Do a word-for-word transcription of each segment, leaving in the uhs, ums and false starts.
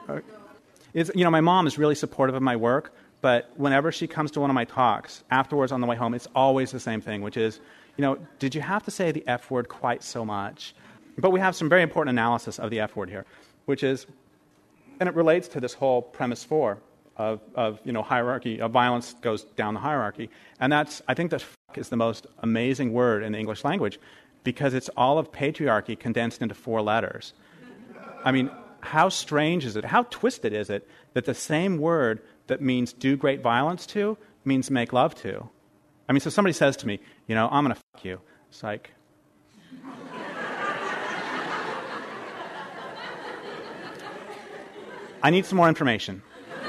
It's, you know, my mom is really supportive of my work, but whenever she comes to one of my talks, afterwards on the way home, it's always the same thing, which is, you know, did you have to say the F word quite so much? But we have some very important analysis of the F word here, which is, and it relates to this whole premise four of, of you know, hierarchy, of violence goes down the hierarchy. And that's, I think that fuck is the most amazing word in the English language because it's all of patriarchy condensed into four letters. I mean, how strange is it, how twisted is it that the same word that means do great violence to means make love to? I mean, so somebody says to me, you know, I'm going to fuck you. It's like, I need some more information.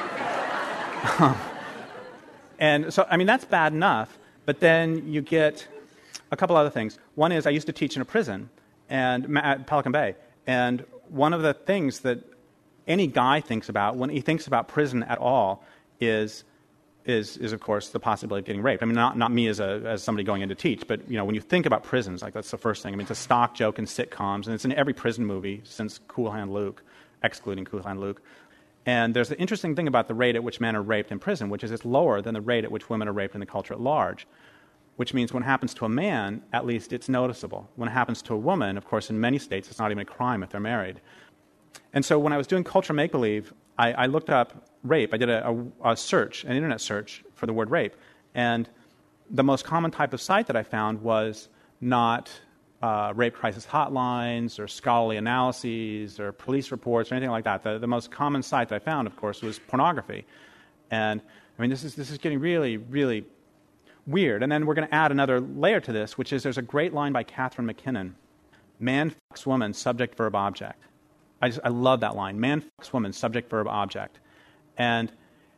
And so, I mean, that's bad enough, but then you get a couple other things. One is I used to teach in a prison and at Pelican Bay, and one of the things that any guy thinks about when he thinks about prison at all is, is, is of course, the possibility of getting raped. I mean, not, not me as a as somebody going in to teach, but you know, when you think about prisons, like that's the first thing. I mean, it's a stock joke in sitcoms, and it's in every prison movie since Cool Hand Luke, excluding Cool Hand Luke. And there's the interesting thing about the rate at which men are raped in prison, which is it's lower than the rate at which women are raped in the culture at large, which means when it happens to a man, at least it's noticeable. When it happens to a woman, of course, in many states, it's not even a crime if they're married. And so when I was doing culture make-believe, I, I looked up rape. I did a, a, a search, an internet search for the word rape. And the most common type of site that I found was not uh, rape crisis hotlines or scholarly analyses or police reports or anything like that. The, the most common site that I found, of course, was pornography. And, I mean, this is this is getting really, really weird. And then we're going to add another layer to this, which is there's a great line by Catherine McKinnon. Man fucks woman, subject, verb, object. I just I love that line. Man fucks woman, subject, verb, object. And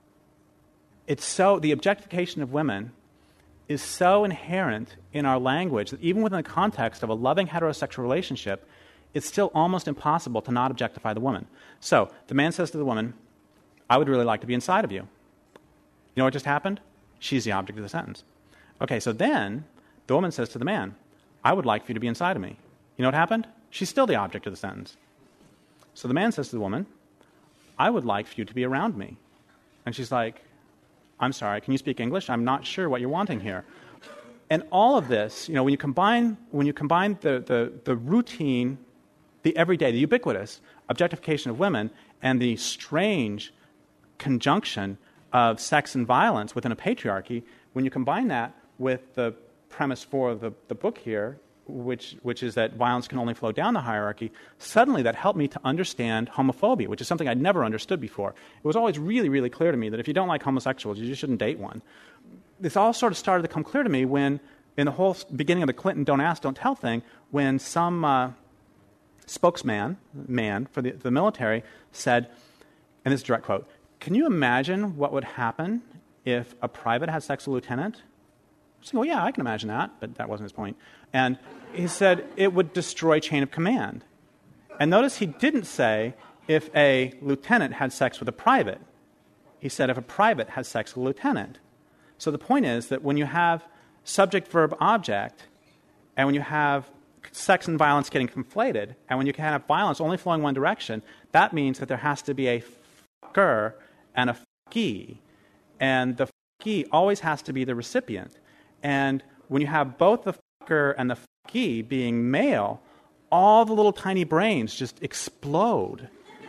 it's so, the objectification of women is so inherent in our language that even within the context of a loving heterosexual relationship, it's still almost impossible to not objectify the woman. So the man says to the woman, I would really like to be inside of you. You know what just happened? She's the object of the sentence. Okay, so then the woman says to the man, I would like for you to be inside of me. You know what happened? She's still the object of the sentence. So the man says to the woman, I would like for you to be around me. And she's like, I'm sorry, can you speak English? I'm not sure what you're wanting here. And all of this, you know, when you combine when you combine the, the, the routine, the everyday, the ubiquitous objectification of women and the strange conjunction of sex and violence within a patriarchy, when you combine that with the premise for the, the book here, which which is that violence can only flow down the hierarchy, suddenly that helped me to understand homophobia, which is something I'd never understood before. It was always really, really clear to me that if you don't like homosexuals, you just shouldn't date one. This all sort of started to come clear to me when, in the whole beginning of the Clinton Don't Ask, Don't Tell thing, when some uh, spokesman, man for the, the military said, and this is a direct quote, can you imagine what would happen if a private had sex with a lieutenant? I was like, well, yeah, I can imagine that, but that wasn't his point. And he said it would destroy chain of command. And notice he didn't say if a lieutenant had sex with a private. He said if a private has sex with a lieutenant. So the point is that when you have subject, verb, object, and when you have sex and violence getting conflated, and when you can have violence only flowing one direction, that means that there has to be a fucker and a fucky. And the fucky always has to be the recipient. And when you have both the fucker and the fucky being male, all the little tiny brains just explode.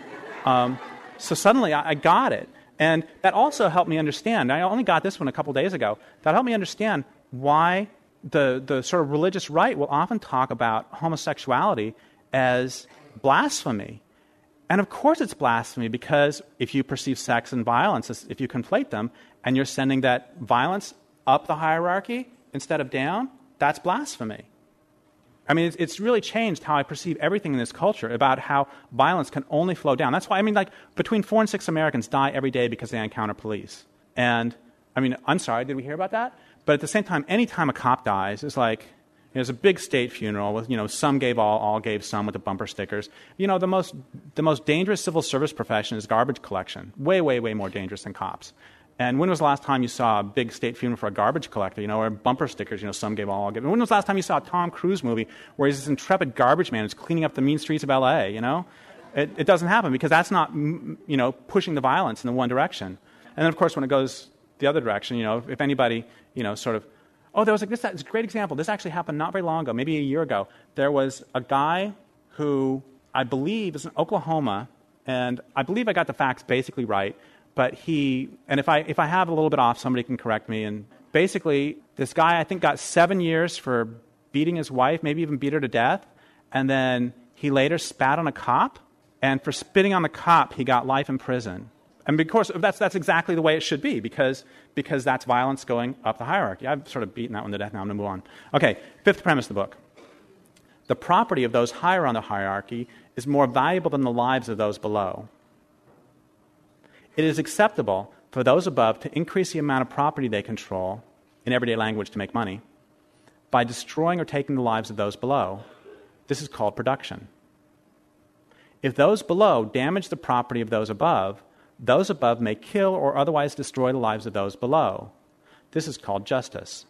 Um, so suddenly I, I got it. And that also helped me understand, I only got this one a couple days ago, that helped me understand why the, the sort of religious right will often talk about homosexuality as blasphemy. And of course it's blasphemy because if you perceive sex and violence, as, if you conflate them, and you're sending that violence up the hierarchy instead of down, that's blasphemy. I mean, it's, it's really changed how I perceive everything in this culture about how violence can only flow down. That's why, I mean, like, between four and six Americans die every day because they encounter police. And, I mean, I'm sorry, did we hear about that? But at the same time, any time a cop dies, it's like, there's a big state funeral with, you know, some gave all, all gave some with the bumper stickers. You know, the most the most dangerous civil service profession is garbage collection. Way, way, way more dangerous than cops. And when was the last time you saw a big state funeral for a garbage collector, you know, or bumper stickers, you know, some gave all, all gave. When was the last time you saw a Tom Cruise movie where he's this intrepid garbage man who's cleaning up the mean streets of L A, you know? It, it doesn't happen because that's not, you know, pushing the violence in the one direction. And then, of course, when it goes the other direction, you know, if anybody, you know, sort of, oh, there was like this, that's a great example. This actually happened not very long ago, maybe a year ago. There was a guy who I believe is in Oklahoma, and I believe I got the facts basically right, but he, and if I if I have a little bit off, somebody can correct me. And basically, this guy, I think, got seven years for beating his wife, maybe even beat her to death, and then he later spat on a cop, and for spitting on the cop, he got life in prison. And because that's that's exactly the way it should be, because because that's violence going up the hierarchy. I've sort of beaten that one to death now. I'm going to move on. Okay, fifth premise of the book. The property of those higher on the hierarchy is more valuable than the lives of those below. It is acceptable for those above to increase the amount of property they control, in everyday language to make money, by destroying or taking the lives of those below. This is called production. If those below damage the property of those above, those above may kill or otherwise destroy the lives of those below. This is called justice.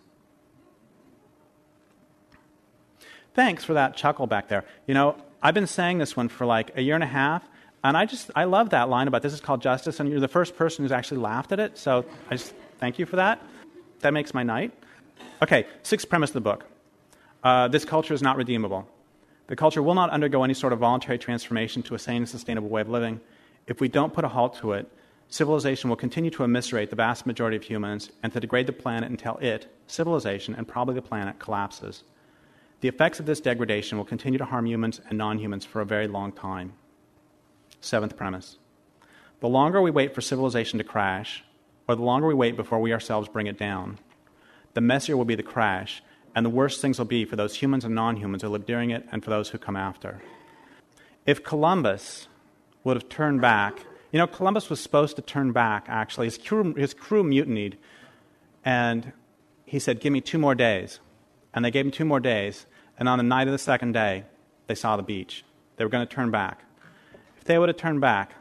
Thanks for that chuckle back there. You know, I've been saying this one for like a year and a half, and I just, I love that line about this is called justice, and you're the first person who's actually laughed at it, so I just thank you for that. That makes my night. Okay, sixth premise of the book. Uh, this culture is not redeemable. The culture will not undergo any sort of voluntary transformation to a sane and sustainable way of living. If we don't put a halt to it, civilization will continue to eviscerate the vast majority of humans and to degrade the planet until it, civilization, and probably the planet, collapses. The effects of this degradation will continue to harm humans and non-humans for a very long time. Seventh premise. The longer we wait for civilization to crash, or the longer we wait before we ourselves bring it down, the messier will be the crash, and the worse things will be for those humans and non-humans who live during it and for those who come after. If Columbus would have turned back, you know, Columbus was supposed to turn back, actually. His crew, his crew mutinied, and he said, give me two more days. And they gave him two more days, and on the night of the second day, they saw the beach. They were going to turn back. If they would have turned back,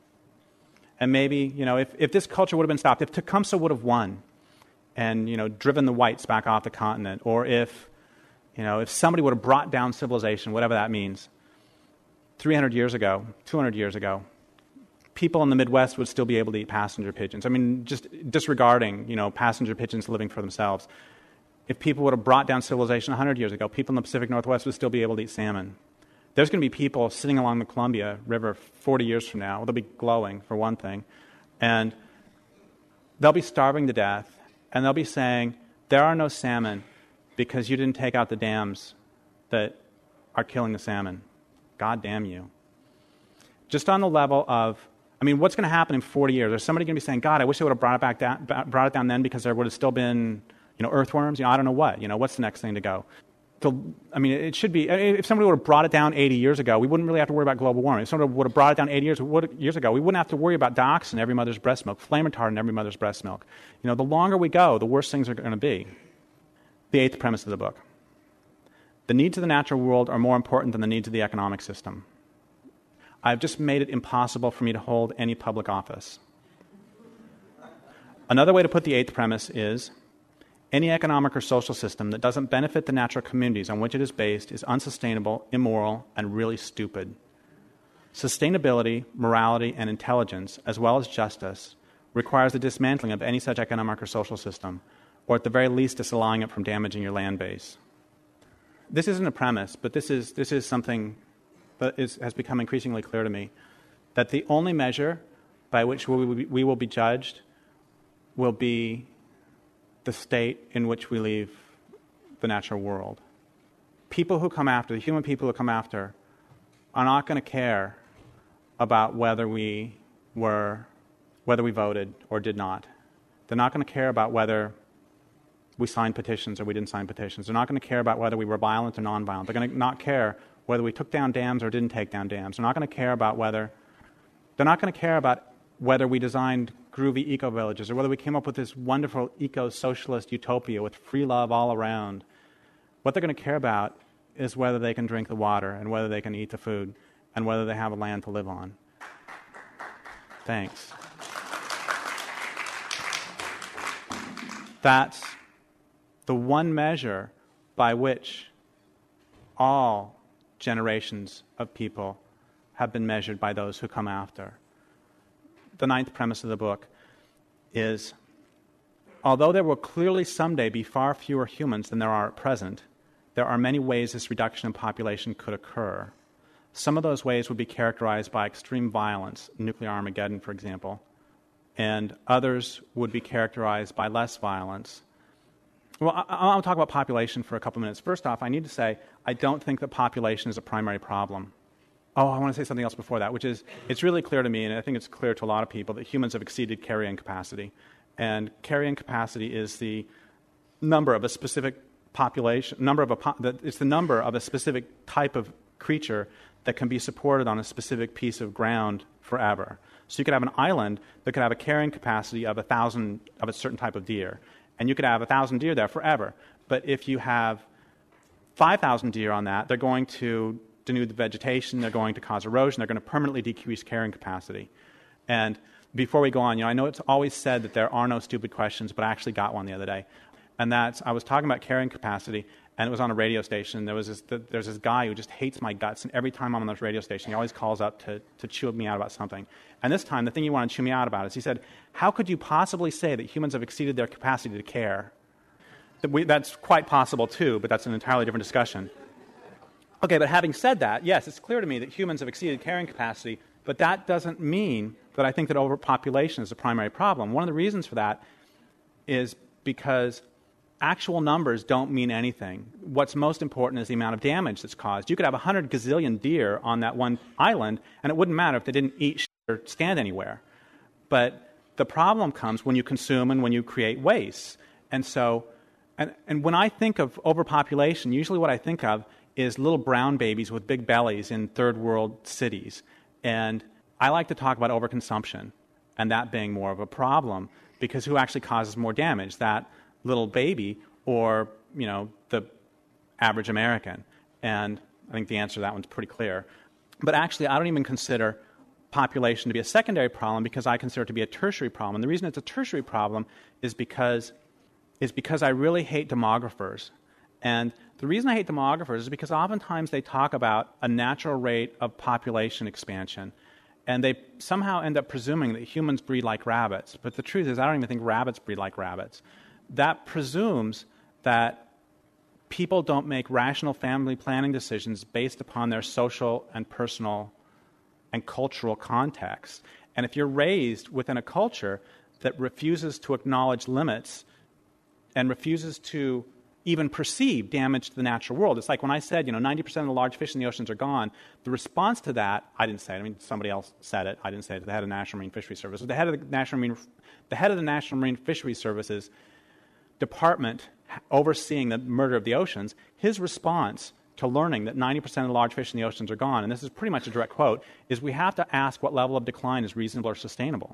and maybe, you know, if, if this culture would have been stopped, if Tecumseh would have won and, you know, driven the whites back off the continent, or if, you know, if somebody would have brought down civilization, whatever that means, three hundred years ago, two hundred years ago, people in the Midwest would still be able to eat passenger pigeons. I mean, just disregarding, you know, passenger pigeons living for themselves. If people would have brought down civilization one hundred years ago, people in the Pacific Northwest would still be able to eat salmon. There's going to be people sitting along the Columbia River forty years from now. They'll be glowing, for one thing. And they'll be starving to death. And they'll be saying, there are no salmon because you didn't take out the dams that are killing the salmon. God damn you. Just on the level of, I mean, what's going to happen in forty years? Is somebody going to be saying, God, I wish they would have brought it back down, brought it down then because there would have still been, you know, earthworms? You know, I don't know what. You know, what's the next thing to go? To, I mean, it should be, if somebody would have brought it down eighty years ago, we wouldn't really have to worry about global warming. If somebody would have brought it down eighty years, years ago, we wouldn't have to worry about dioxin in every mother's breast milk, flame retardant in every mother's breast milk. You know, the longer we go, the worse things are going to be. The eighth premise of the book. The needs of the natural world are more important than the needs of the economic system. I've just made it impossible for me to hold any public office. Another way to put the eighth premise is, any economic or social system that doesn't benefit the natural communities on which it is based is unsustainable, immoral, and really stupid. Sustainability, morality, and intelligence, as well as justice, requires the dismantling of any such economic or social system, or at the very least disallowing it from damaging your land base. This isn't a premise, but this is, this is something that is, has become increasingly clear to me, that the only measure by which we, we, we will be judged will be the state in which we leave the natural world. People who come after, the human people who come after, are not going to care about whether we were, whether we voted or did not. They're not going to care about whether we signed petitions or we didn't sign petitions. They're not going to care about whether we were violent or nonviolent. They're going to not care whether we took down dams or didn't take down dams. They're not going to care about whether, they're not going to care about whether we designed groovy eco-villages or whether we came up with this wonderful eco-socialist utopia with free love all around. What they're going to care about is whether they can drink the water and whether they can eat the food and whether they have a land to live on. Thanks. That's the one measure by which all generations of people have been measured by those who come after. The ninth premise of the book is, although there will clearly someday be far fewer humans than there are at present, there are many ways this reduction in population could occur. Some of those ways would be characterized by extreme violence, nuclear Armageddon, for example, and others would be characterized by less violence. Well, I- I'll talk about population for a couple minutes. First off, I need to say I don't think that population is a primary problem. Oh, I want to say something else before that, which is it's really clear to me, and I think it's clear to a lot of people, that humans have exceeded carrying capacity. And carrying capacity is the number of a specific population, number of a po- that it's the number of a specific type of creature that can be supported on a specific piece of ground forever. So you could have an island that could have a carrying capacity of a thousand of a certain type of deer, and you could have a thousand deer there forever. But if you have five thousand deer on that, they're going to denude the vegetation, they're going to cause erosion, they're going to permanently decrease carrying capacity. And before we go on, you know, I know it's always said that there are no stupid questions, but I actually got one the other day. And that's, I was talking about carrying capacity, and it was on a radio station. There was this, there's this guy who just hates my guts, and every time I'm on this radio station, he always calls up to, to chew me out about something. And this time, the thing he wanted to chew me out about is he said, how could you possibly say that humans have exceeded their capacity to care? That we, that's quite possible, too, but that's an entirely different discussion. Okay, but having said that, yes, it's clear to me that humans have exceeded carrying capacity, but that doesn't mean that I think that overpopulation is a primary problem. One of the reasons for that is because actual numbers don't mean anything. What's most important is the amount of damage that's caused. You could have one hundred gazillion deer on that one island, and it wouldn't matter if they didn't eat or stand anywhere. But the problem comes when you consume and when you create waste. And so, and, and when I think of overpopulation, usually what I think of is little brown babies with big bellies in third world cities. And I like to talk about overconsumption and that being more of a problem, because who actually causes more damage, that little baby or, you know, the average American? And I think the answer to that one's pretty clear. But actually, I don't even consider population to be a secondary problem, because I consider it to be a tertiary problem. And the reason it's a tertiary problem is because, is because I really hate demographers. And the reason I hate demographers is because oftentimes they talk about a natural rate of population expansion, and they somehow end up presuming that humans breed like rabbits. But the truth is, I don't even think rabbits breed like rabbits. That presumes that people don't make rational family planning decisions based upon their social and personal and cultural context. And if you're raised within a culture that refuses to acknowledge limits and refuses to even perceive damage to the natural world. It's like when I said, you know, ninety percent of the large fish in the oceans are gone. The response to that, I didn't say it. I mean, somebody else said it. I didn't say it. The head of the National Marine Fisheries Service. The head of the National Marine, the head of the National Marine Fisheries Service's department overseeing the murder of the oceans, his response to learning that ninety percent of the large fish in the oceans are gone, and this is pretty much a direct quote, is we have to ask what level of decline is reasonable or sustainable.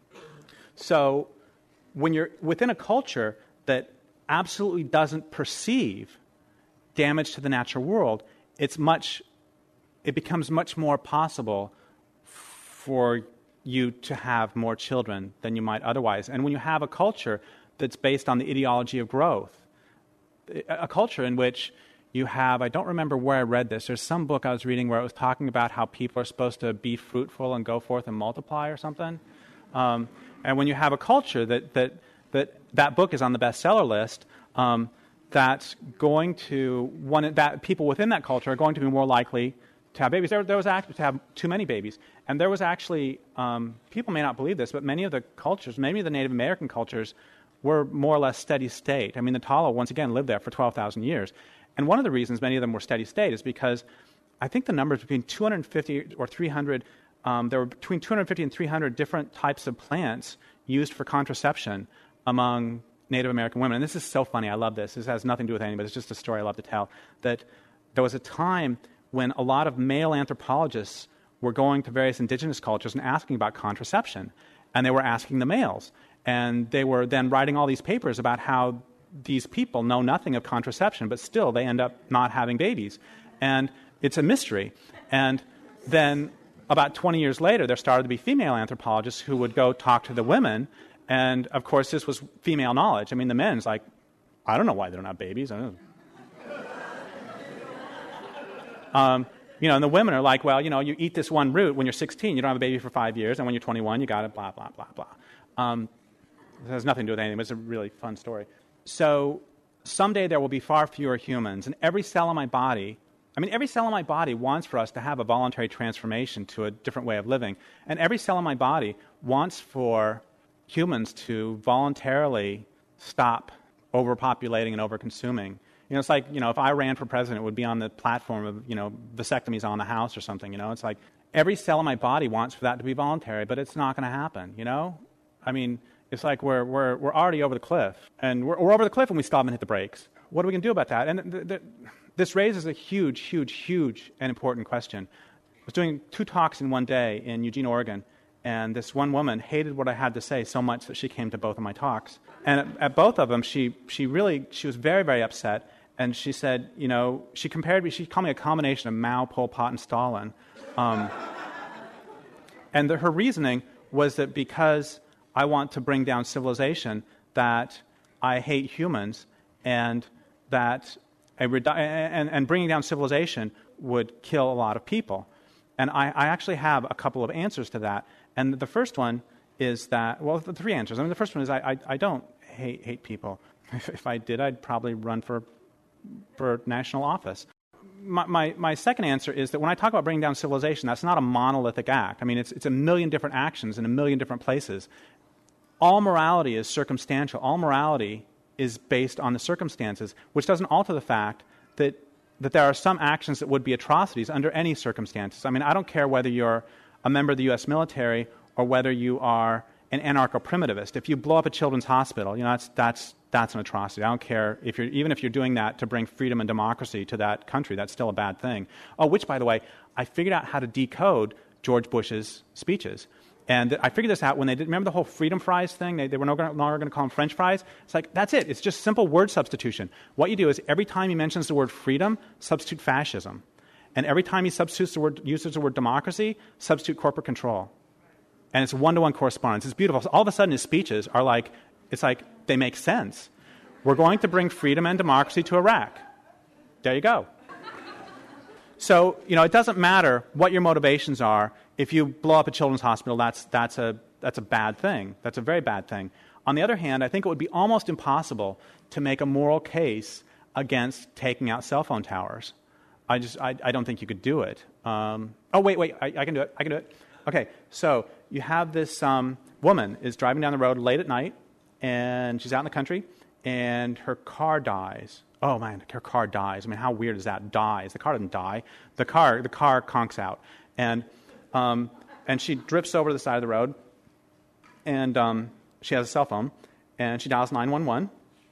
So when you're within a culture that absolutely doesn't perceive damage to the natural world, it's much, it becomes much more possible for you to have more children than you might otherwise. And when you have a culture that's based on the ideology of growth, a culture in which you have, I don't remember where I read this, there's some book I was reading where it was talking about how people are supposed to be fruitful and go forth and multiply or something. Um, and when you have a culture that, that that that book is on the bestseller list, um, that's going to, one, that people within that culture are going to be more likely to have babies. There, there was actually to have too many babies. And there was actually, um, people may not believe this, but many of the cultures, many of the Native American cultures were more or less steady state. I mean, the Talo, once again, lived there for twelve thousand years. And one of the reasons many of them were steady state is because I think the numbers between two hundred fifty or three hundred, um, there were between two hundred fifty and three hundred different types of plants used for contraception among Native American women. And this is so funny. I love this. This has nothing to do with anything, but it's just a story I love to tell. That there was a time when a lot of male anthropologists were going to various indigenous cultures and asking about contraception. And they were asking the males. And they were then writing all these papers about how these people know nothing of contraception, but still they end up not having babies. And it's a mystery. And then about twenty years later, there started to be female anthropologists who would go talk to the women. And, of course, this was female knowledge. I mean, the men's like, I don't know why they don't have babies. I don't know. um, You know, and the women are like, well, you know, you eat this one root when you're sixteen, you don't have a baby for five years, and when you're twenty-one, you got it, blah, blah, blah, blah. Um, it has nothing to do with anything, but it's a really fun story. So someday there will be far fewer humans, and every cell in my body, I mean, every cell in my body wants for us to have a voluntary transformation to a different way of living. And every cell in my body wants for humans to voluntarily stop overpopulating and overconsuming. You know, it's like, you know, if I ran for president, it would be on the platform of, you know, vasectomies on the house or something, you know. It's like every cell in my body wants for that to be voluntary, but it's not going to happen, you know. I mean, it's like we're we're we're already over the cliff, and we're, we're over the cliff when we stop and hit the brakes. What are we going to do about that? And th- th- this raises a huge, huge, huge and important question. I was doing two talks in one day in Eugene, Oregon, and this one woman hated what I had to say so much that she came to both of my talks. And at, at both of them, she she really, she was very, very upset, and she said, you know, she compared me, she called me a combination of Mao, Pol Pot, and Stalin. Um, and the, her reasoning was that because I want to bring down civilization, that I hate humans, and that a redu- and, and bringing down civilization would kill a lot of people. And I, I actually have a couple of answers to that. And the first one is that, well, the three answers. I mean, the first one is I, I, I don't hate hate people. If, if I did, I'd probably run for for national office. My, my my second answer is that when I talk about bringing down civilization, that's not a monolithic act. I mean, it's it's a million different actions in a million different places. All morality is circumstantial. All morality is based on the circumstances, which doesn't alter the fact that that there are some actions that would be atrocities under any circumstances. I mean, I don't care whether you're a member of the U S military or whether you are an anarcho-primitivist. If you blow up a children's hospital, you know, that's that's that's an atrocity. I don't care if you're even if you're doing that to bring freedom and democracy to that country, that's still a bad thing. Oh, which, by the way, I figured out how to decode George Bush's speeches. And I figured this out when they did, remember the whole freedom fries thing? They, they were no longer going to call them French fries. It's like, that's it. It's just simple word substitution. What you do is every time he mentions the word freedom, substitute fascism. And every time he substitutes the word, uses the word democracy, substitute corporate control. And it's one-to-one correspondence. It's beautiful. So all of a sudden his speeches are like, it's like they make sense. We're going to bring freedom and democracy to Iraq. There you go. So, you know, it doesn't matter what your motivations are. If you blow up a children's hospital, that's that's a that's a bad thing. That's a very bad thing. On the other hand, I think it would be almost impossible to make a moral case against taking out cell phone towers. I just I, I don't think you could do it. Um, oh wait wait I, I can do it I can do it. Okay, so you have this um, woman is driving down the road late at night, and she's out in the country, and her car dies. Oh man, her car dies. I mean, how weird is that? Dies. The car doesn't die. The car, the car conks out, and um, and she drifts over to the side of the road, and um, she has a cell phone, and she dials nine one one,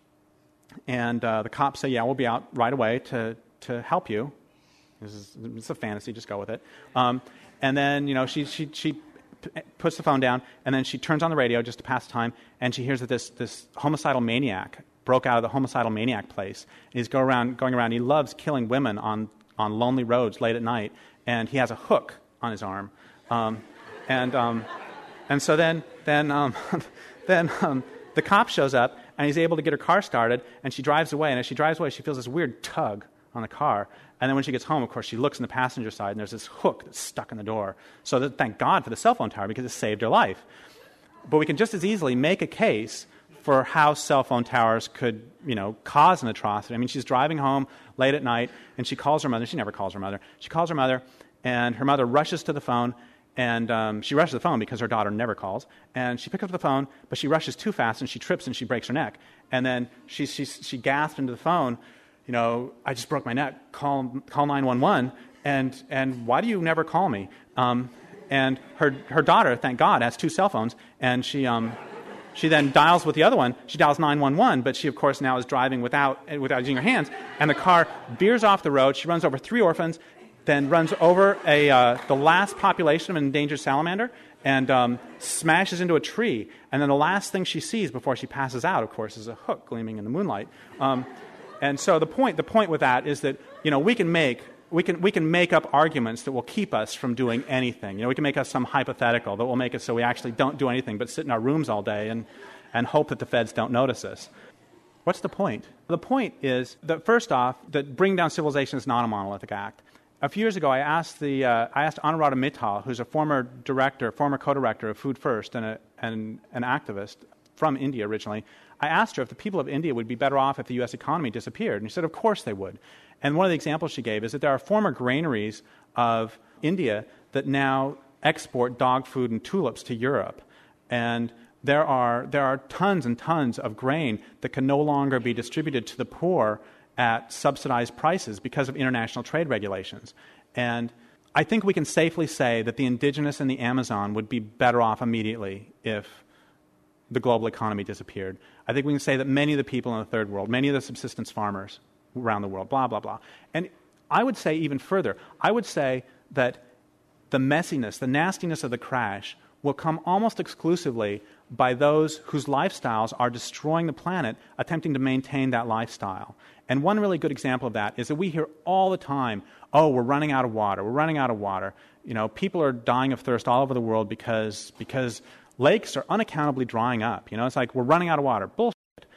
and uh, the cops say, "Yeah, we'll be out right away to to help you." This is it's a fantasy. Just go with it. Um, and then you know she she she p- puts the phone down, and then she turns on the radio just to pass time, and she hears that this this homicidal maniac broke out of the homicidal maniac place. And he's go around, going around. He loves killing women on, on lonely roads late at night, and he has a hook on his arm. Um, and um, and so then then um, then um, the cop shows up, and he's able to get her car started, and she drives away. And as she drives away, she feels this weird tug on the car. And then when she gets home, of course, she looks in the passenger side, and there's this hook that's stuck in the door. So that, thank God for the cell phone tower, because it saved her life. But we can just as easily make a case for how cell phone towers could, you know, cause an atrocity. I mean, she's driving home late at night, and she calls her mother. She never calls her mother. She calls her mother, and her mother rushes to the phone, and um, she rushes to the phone because her daughter never calls. And she picks up the phone, but she rushes too fast, and she trips, and she breaks her neck. And then she she she gasps into the phone, you know, I just broke my neck. Call call nine one one. And and why do you never call me? Um, and her her daughter, thank God, has two cell phones, and she um. She then dials with the other one. She dials nine one one, but she, of course, now is driving without without using her hands. And the car veers off the road. She runs over three orphans, then runs over a uh, the last population of an endangered salamander, and um, smashes into a tree. And then the last thing she sees before she passes out, of course, is a hook gleaming in the moonlight. Um, and so the point the point with that is that, you know, we can make we can we can make up arguments that will keep us from doing anything. You know, we can make us some hypothetical that will make it so we actually don't do anything but sit in our rooms all day and, and hope that the feds don't notice us. What's the point? The point is that, first off, that bringing down civilization is not a monolithic act. A few years ago, I asked the uh, I asked Anuradha Mittal, who's a former director, former co-director of Food First and, a, and an activist from India originally. I asked her if the people of India would be better off if the U S economy disappeared, and she said, of course they would. And one of the examples she gave is that there are former granaries of India that now export dog food and tulips to Europe, and there are there are tons and tons of grain that can no longer be distributed to the poor at subsidized prices because of international trade regulations. And I think we can safely say that the indigenous in the Amazon would be better off immediately if the global economy disappeared. I think we can say that many of the people in the third world, many of the subsistence farmers around the world, blah, blah, blah. And I would say even further, I would say that the messiness, the nastiness of the crash will come almost exclusively by those whose lifestyles are destroying the planet, attempting to maintain that lifestyle. And one really good example of that is that we hear all the time, oh, we're running out of water, we're running out of water. You know, people are dying of thirst all over the world because because lakes are unaccountably drying up. You know, it's like we're running out of water. Bullshit.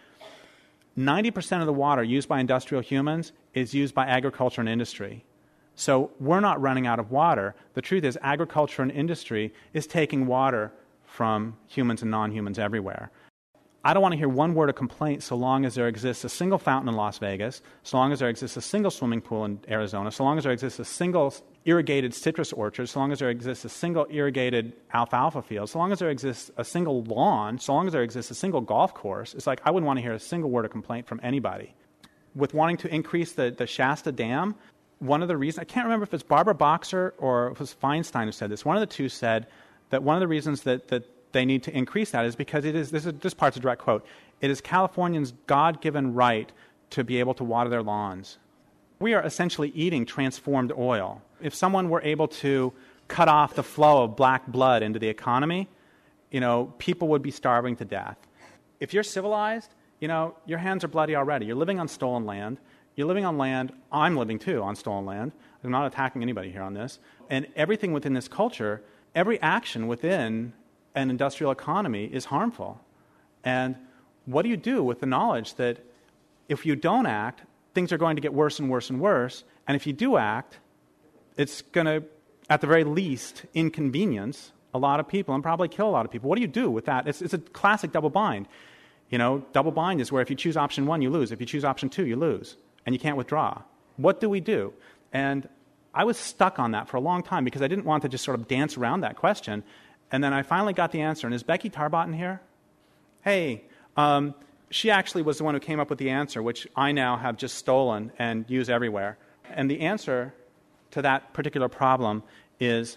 ninety percent of the water used by industrial humans is used by agriculture and industry. So we're not running out of water. The truth is agriculture and industry is taking water from humans and non-humans everywhere. I don't want to hear one word of complaint so long as there exists a single fountain in Las Vegas, so long as there exists a single swimming pool in Arizona, so long as there exists a single irrigated citrus orchard, so long as there exists a single irrigated alfalfa field, so long as there exists a single lawn, so long as there exists a single golf course. It's like I wouldn't want to hear a single word of complaint from anybody. With wanting to increase the, the Shasta Dam, one of the reasons, I can't remember if it's Barbara Boxer or if it was Feinstein who said this, one of the two said that one of the reasons that, that they need to increase that is because it is, this, is, this part's a direct quote, it is Californians' God-given right to be able to water their lawns. We are essentially eating transformed oil. If someone were able to cut off the flow of black blood into the economy, you know, people would be starving to death. If you're civilized, you know, your hands are bloody already. You're living on stolen land. You're living on land, I'm living too on stolen land. I'm not attacking anybody here on this. And everything within this culture, every action within an industrial economy is harmful. And what do you do with the knowledge that if you don't act, things are going to get worse and worse and worse, and if you do act, it's going to, at the very least, inconvenience a lot of people and probably kill a lot of people. What do you do with that? It's, it's a classic double bind. You know, double bind is where if you choose option one, you lose. If you choose option two, you lose. And you can't withdraw. What do we do? And I was stuck on that for a long time because I didn't want to just sort of dance around that question. And then I finally got the answer. And is Becky Tarbotten here? Hey, um, she actually was the one who came up with the answer, which I now have just stolen and use everywhere. And the answer to that particular problem is,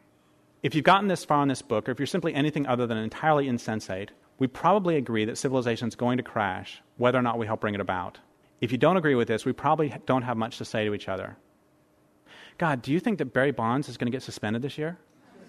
if you've gotten this far in this book, or if you're simply anything other than entirely insensate, we probably agree that civilization is going to crash, whether or not we help bring it about. If you don't agree with this, we probably don't have much to say to each other. God, do you think that Barry Bonds is going to get suspended this year?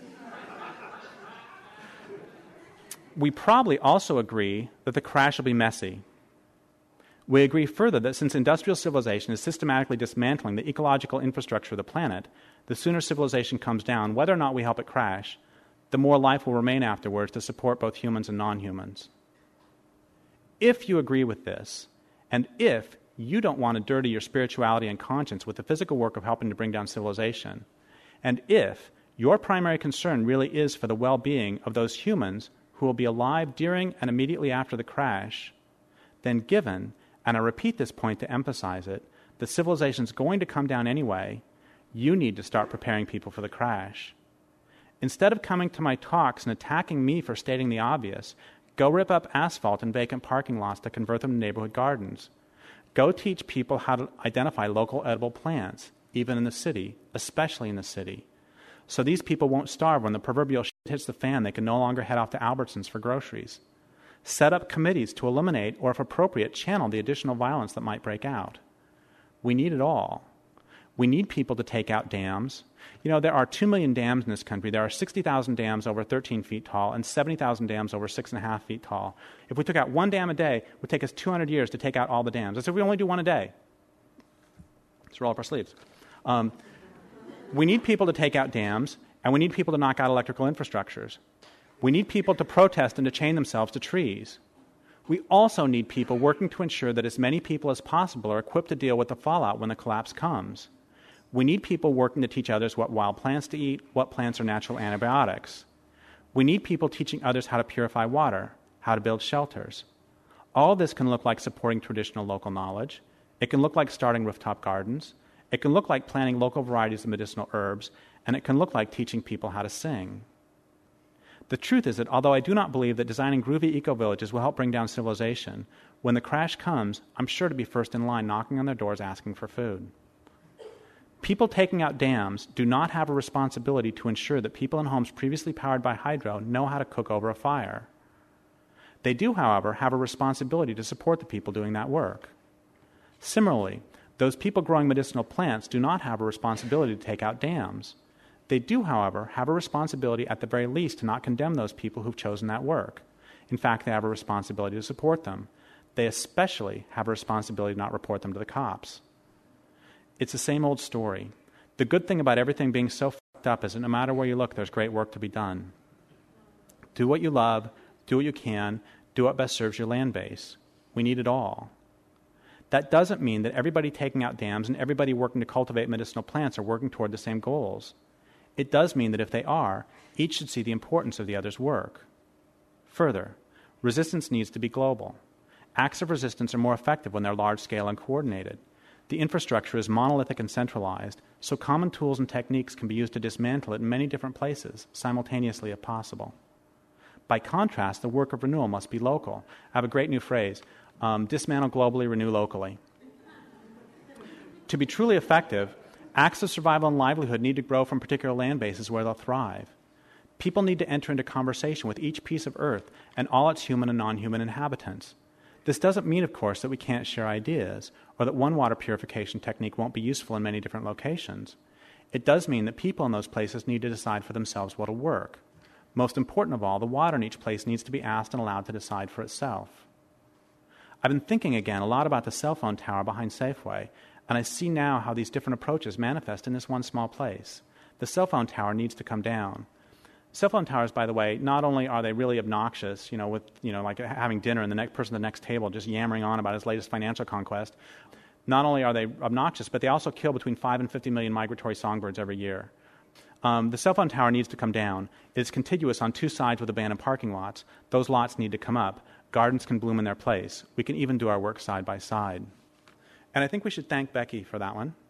We probably also agree that the crash will be messy. We agree further that since industrial civilization is systematically dismantling the ecological infrastructure of the planet, the sooner civilization comes down, whether or not we help it crash, the more life will remain afterwards to support both humans and non-humans. If you agree with this, and if you don't want to dirty your spirituality and conscience with the physical work of helping to bring down civilization, and if your primary concern really is for the well-being of those humans who will be alive during and immediately after the crash, then given, and I repeat this point to emphasize it, that civilization is going to come down anyway, you need to start preparing people for the crash. Instead of coming to my talks and attacking me for stating the obvious, go rip up asphalt and vacant parking lots to convert them to neighborhood gardens. Go teach people how to identify local edible plants, even in the city, especially in the city. So these people won't starve when the proverbial shit hits the fan. They can no longer head off to Albertsons for groceries. Set up committees to eliminate, or if appropriate, channel the additional violence that might break out. We need it all. We need people to take out dams. You know, there are two million dams in this country. There are sixty thousand dams over thirteen feet tall and seventy thousand dams over six point five feet tall. If we took out one dam a day, it would take us two hundred years to take out all the dams. That's if we only do one a day. Let's roll up our sleeves. Um, we need people to take out dams, and we need people to knock out electrical infrastructures. We need people to protest and to chain themselves to trees. We also need people working to ensure that as many people as possible are equipped to deal with the fallout when the collapse comes. We need people working to teach others what wild plants to eat, what plants are natural antibiotics. We need people teaching others how to purify water, how to build shelters. All this can look like supporting traditional local knowledge. It can look like starting rooftop gardens. It can look like planting local varieties of medicinal herbs. And it can look like teaching people how to sing. The truth is that although I do not believe that designing groovy eco-villages will help bring down civilization, when the crash comes, I'm sure to be first in line knocking on their doors asking for food. People taking out dams do not have a responsibility to ensure that people in homes previously powered by hydro know how to cook over a fire. They do, however, have a responsibility to support the people doing that work. Similarly, those people growing medicinal plants do not have a responsibility to take out dams. They do, however, have a responsibility at the very least to not condemn those people who've chosen that work. In fact, they have a responsibility to support them. They especially have a responsibility to not report them to the cops. It's the same old story. The good thing about everything being so fucked up is that no matter where you look, there's great work to be done. Do what you love, do what you can, do what best serves your land base. We need it all. That doesn't mean that everybody taking out dams and everybody working to cultivate medicinal plants are working toward the same goals. It does mean that if they are, each should see the importance of the other's work. Further, resistance needs to be global. Acts of resistance are more effective when they're large-scale and coordinated. The infrastructure is monolithic and centralized, so common tools and techniques can be used to dismantle it in many different places, simultaneously if possible. By contrast, the work of renewal must be local. I have a great new phrase, um, dismantle globally, renew locally. To be truly effective, acts of survival and livelihood need to grow from particular land bases where they'll thrive. People need to enter into conversation with each piece of earth and all its human and non-human inhabitants. This doesn't mean, of course, that we can't share ideas or that one water purification technique won't be useful in many different locations. It does mean that people in those places need to decide for themselves what will work. Most important of all, the water in each place needs to be asked and allowed to decide for itself. I've been thinking again a lot about the cell phone tower behind Safeway, and I see now how these different approaches manifest in this one small place. The cell phone tower needs to come down. Cell phone towers, by the way, not only are they really obnoxious, you know, with, you know, like having dinner and the next person at the next table just yammering on about his latest financial conquest, not only are they obnoxious, but they also kill between five and fifty million migratory songbirds every year. Um, the cell phone tower needs to come down. It's contiguous on two sides with abandoned parking lots. Those lots need to come up. Gardens can bloom in their place. We can even do our work side by side. And I think we should thank Becky for that one.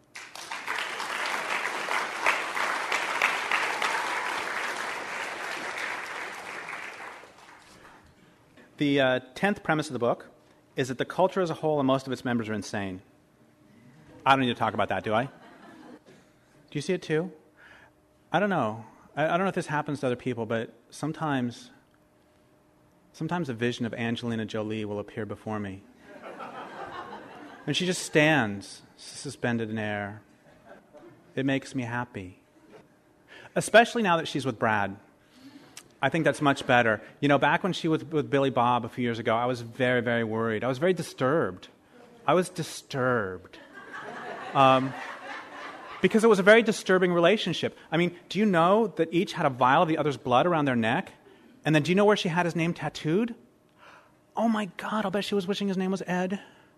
The uh, tenth premise of the book is that the culture as a whole and most of its members are insane. I don't need to talk about that, do I? Do you see it too? I don't know. I, I don't know if this happens to other people, but sometimes, sometimes a vision of Angelina Jolie will appear before me. And she just stands, suspended in air. It makes me happy. Especially now that she's with Brad. I think that's much better. You know, back when she was with Billy Bob a few years ago, I was very, very worried. I was very disturbed. I was disturbed. Um, because it was a very disturbing relationship. I mean, do you know that each had a vial of the other's blood around their neck? And then do you know where she had his name tattooed? Oh my God, I'll bet she was wishing his name was Ed.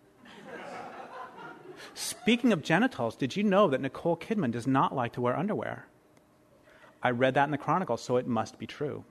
Speaking of genitals, did you know that Nicole Kidman does not like to wear underwear? I read that in the Chronicle, so it must be true.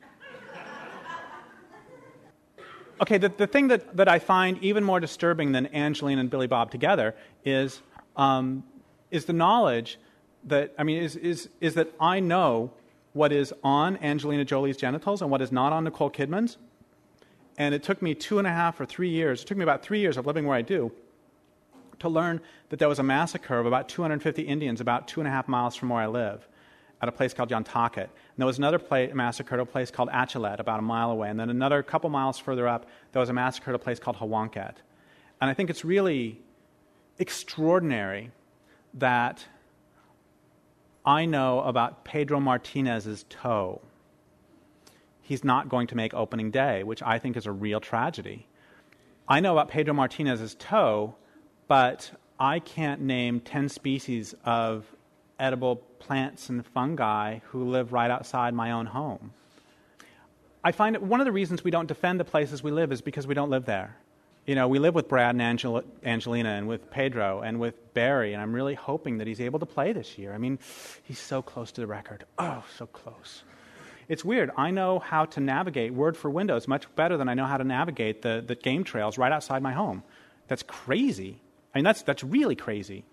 Okay, the, the thing that, that I find even more disturbing than Angelina and Billy Bob together is um, is the knowledge that, I mean, is, is, is that I know what is on Angelina Jolie's genitals and what is not on Nicole Kidman's. And it took me two and a half or three years, it took me about three years of living where I do, to learn that there was a massacre of about two hundred fifty Indians about two and a half miles from where I live, at a place called Yantakit. And there was another play, massacre at a place called Achilet, about a mile away. And then another couple miles further up, there was a massacre at a place called Hawanket. And I think it's really extraordinary that I know about Pedro Martinez's toe. He's not going to make opening day, which I think is a real tragedy. I know about Pedro Martinez's toe, but I can't name ten species of edible plants and fungi who live right outside my own home. I find that one of the reasons we don't defend the places we live is because we don't live there. You know, we live with Brad and Angel- Angelina and with Pedro and with Barry, and I'm really hoping that he's able to play this year. I mean, he's so close to the record. Oh, so close. It's weird. I know how to navigate Word for Windows much better than I know how to navigate the, the game trails right outside my home. That's crazy. I mean, that's that's really crazy.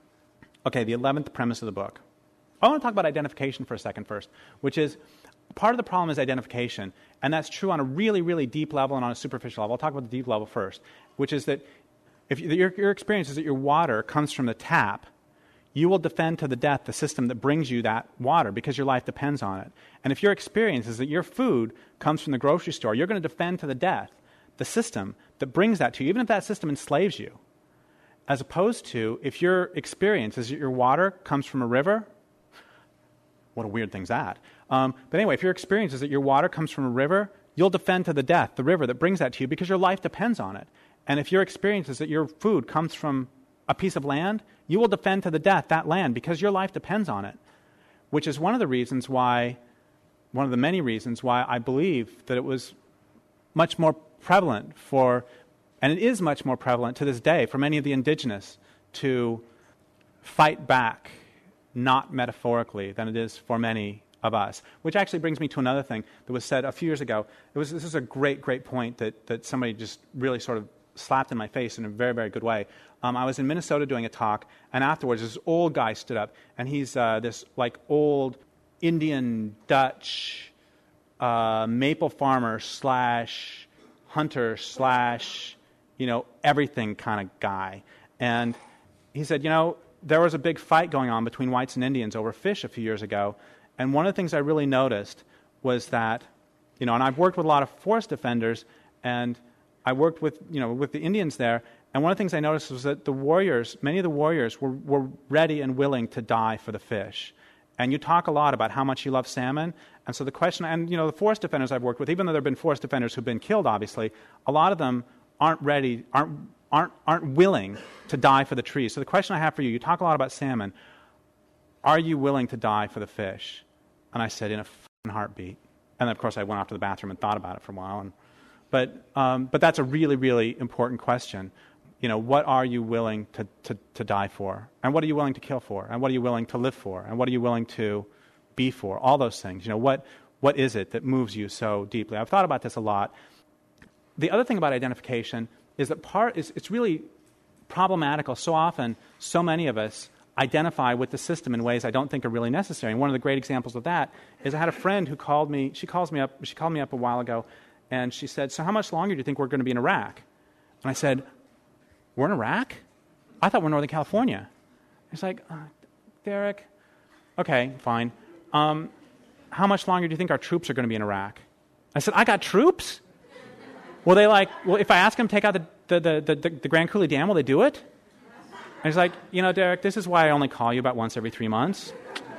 Okay, the eleventh premise of the book. I want to talk about identification for a second first, which is part of the problem is identification, and that's true on a really, really deep level and on a superficial level. I'll talk about the deep level first, which is that if you, your, your experience is that your water comes from the tap, you will defend to the death the system that brings you that water because your life depends on it. And if your experience is that your food comes from the grocery store, you're going to defend to the death the system that brings that to you, even if that system enslaves you. As opposed to, if your experience is that your water comes from a river, what a weird thing's that. Um, but anyway, if your experience is that your water comes from a river, you'll defend to the death the river that brings that to you because your life depends on it. And if your experience is that your food comes from a piece of land, you will defend to the death that land because your life depends on it, which is one of the reasons why, one of the many reasons why I believe that it was much more prevalent for, and it is much more prevalent to this day for many of the indigenous to fight back, not metaphorically, than it is for many of us. Which actually brings me to another thing that was said a few years ago. It was this is a great, great point that, that somebody just really sort of slapped in my face in a very, very good way. Um, I was in Minnesota doing a talk, and afterwards this old guy stood up, and he's uh, this like old Indian Dutch uh, maple farmer slash hunter slash, you know, everything kind of guy. And he said, you know, there was a big fight going on between whites and Indians over fish a few years ago, and one of the things I really noticed was that, you know, and I've worked with a lot of forest defenders, and I worked with, you know, with the Indians there, and one of the things I noticed was that the warriors, many of the warriors were, were ready and willing to die for the fish. And you talk a lot about how much you love salmon, and so the question, and, you know, the forest defenders I've worked with, even though there have been forest defenders who've been killed, obviously, a lot of them aren't ready, aren't aren't aren't willing to die for the trees. So the question I have for you, you talk a lot about salmon, are you willing to die for the fish? And I said, in a f***ing heartbeat. And then, of course, I went off to the bathroom and thought about it for a while. And, but um, but that's a really, really important question. You know, what are you willing to, to, to die for? And what are you willing to kill for? And what are you willing to live for? And what are you willing to be for? All those things. You know, what what is it that moves you so deeply? I've thought about this a lot. The other thing about identification is that part is it's really problematical. So often, so many of us identify with the system in ways I don't think are really necessary. And one of the great examples of that is I had a friend who called me. She calls me up. She called me up a while ago, and she said, "So how much longer do you think we're going to be in Iraq?" And I said, "We're in Iraq? I thought we're in Northern California." It's like, uh, Derek, okay, fine. Um, how much longer do you think our troops are going to be in Iraq? I said, "I got troops? Will they like, well, if I ask them to take out the, the, the, the, the Grand Coulee Dam, will they do it?" And he's like, "You know, Derek, this is why I only call you about once every three months.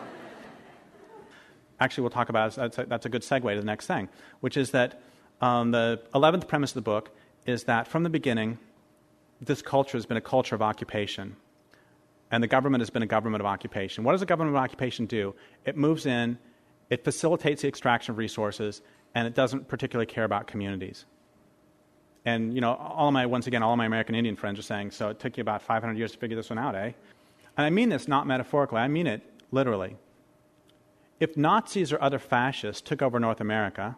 Actually, we'll talk about, that's a, that's a good segue to the next thing, which is that um, the eleventh premise of the book is that from the beginning, this culture has been a culture of occupation. And the government has been a government of occupation. What does a government of occupation do? It moves in, it facilitates the extraction of resources, and it doesn't particularly care about communities. And, you know, all of my, once again, all of my American Indian friends are saying, so it took you about five hundred years to figure this one out, eh? And I mean this not metaphorically, I mean it literally. If Nazis or other fascists took over North America,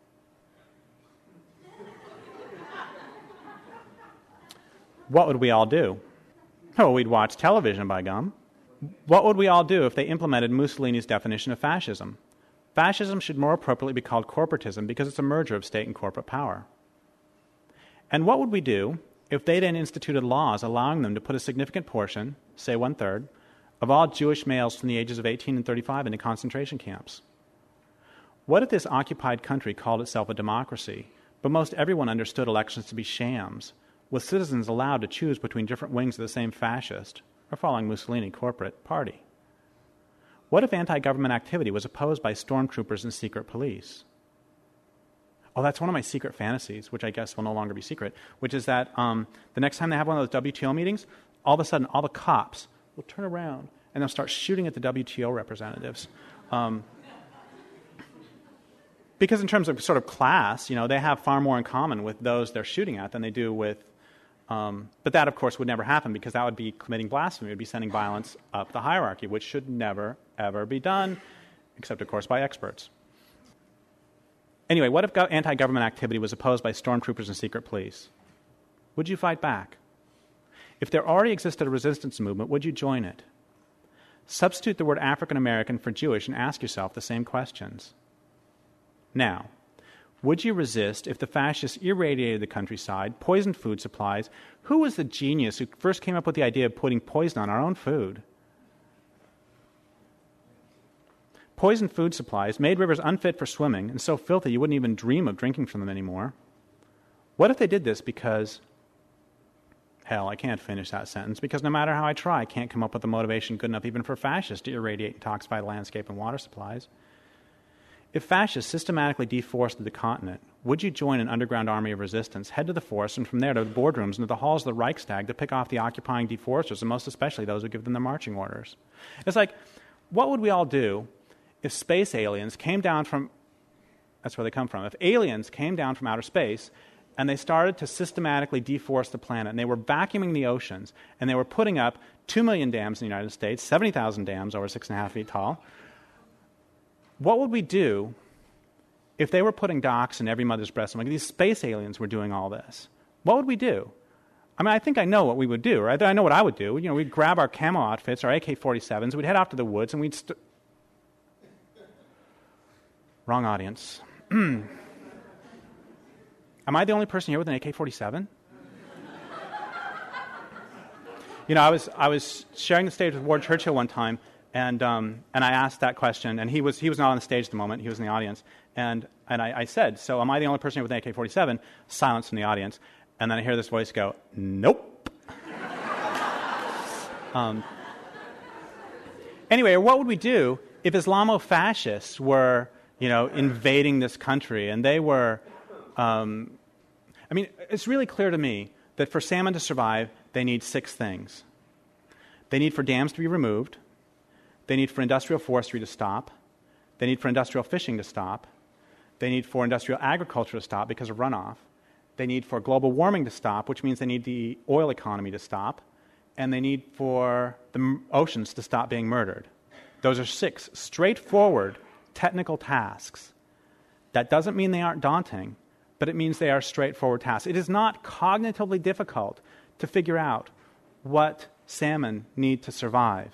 what would we all do? Oh, we'd watch television, by gum. What would we all do if they implemented Mussolini's definition of fascism? Fascism should more appropriately be called corporatism because it's a merger of state and corporate power. And what would we do if they then instituted laws allowing them to put a significant portion, say one-third, of all Jewish males from the ages of eighteen and thirty-five into concentration camps? What if this occupied country called itself a democracy, but most everyone understood elections to be shams, with citizens allowed to choose between different wings of the same fascist or following Mussolini corporate party? What if anti-government activity was opposed by stormtroopers and secret police? Oh, that's one of my secret fantasies, which I guess will no longer be secret, which is that um, the next time they have one of those W T O meetings, all of a sudden all the cops will turn around and they'll start shooting at the W T O representatives. Um, because in terms of sort of class, you know, they have far more in common with those they're shooting at than they do with Um, but that, of course, would never happen because that would be committing blasphemy. It would be sending violence up the hierarchy, which should never, ever be done, except, of course, by experts. Anyway, what if go- anti-government activity was opposed by stormtroopers and secret police? Would you fight back? If there already existed a resistance movement, would you join it? Substitute the word African American for Jewish and ask yourself the same questions. Now, would you resist if the fascists irradiated the countryside, poisoned food supplies? Who was the genius who first came up with the idea of putting poison on our own food? Poisoned food supplies made rivers unfit for swimming and so filthy you wouldn't even dream of drinking from them anymore. What if they did this because, hell, I can't finish that sentence, because no matter how I try, I can't come up with a motivation good enough even for fascists to irradiate and toxify the landscape and water supplies. If fascists systematically deforested the continent, would you join an underground army of resistance, head to the forest, and from there to the boardrooms and to the halls of the Reichstag to pick off the occupying deforesters, and most especially those who give them their marching orders? It's like, what would we all do if space aliens came down from, that's where they come from, if aliens came down from outer space and they started to systematically deforest the planet, and they were vacuuming the oceans, and they were putting up two million dams in the United States, seventy thousand dams over six and a half feet tall, what would we do if they were putting docks in every mother's breast? Like these space aliens were doing all this. What would we do? I mean, I think I know what we would do, right? I know what I would do. You know, we'd grab our camo outfits, our A K forty-sevens, we'd head off to the woods, and we'd... St- Wrong audience. Am I the only person here with an A K forty-seven? You know, I was I was sharing the stage with Ward Churchill one time, and um, and I asked that question, and he was he was not on the stage at the moment; he was in the audience, and and I, I said, "So, am I the only person here with an A K forty-seven?" Silence from the audience, and then I hear this voice go, "Nope." um, anyway, what would we do if Islamo-fascists were, you know, invading this country, and they were? Um, I mean, it's really clear to me that for salmon to survive, they need six things. They need for dams to be removed. They need for industrial forestry to stop. They need for industrial fishing to stop. They need for industrial agriculture to stop because of runoff. They need for global warming to stop, which means they need the oil economy to stop. And they need for the m- oceans to stop being murdered. Those are six straightforward technical tasks. That doesn't mean they aren't daunting, but it means they are straightforward tasks. It is not cognitively difficult to figure out what salmon need to survive.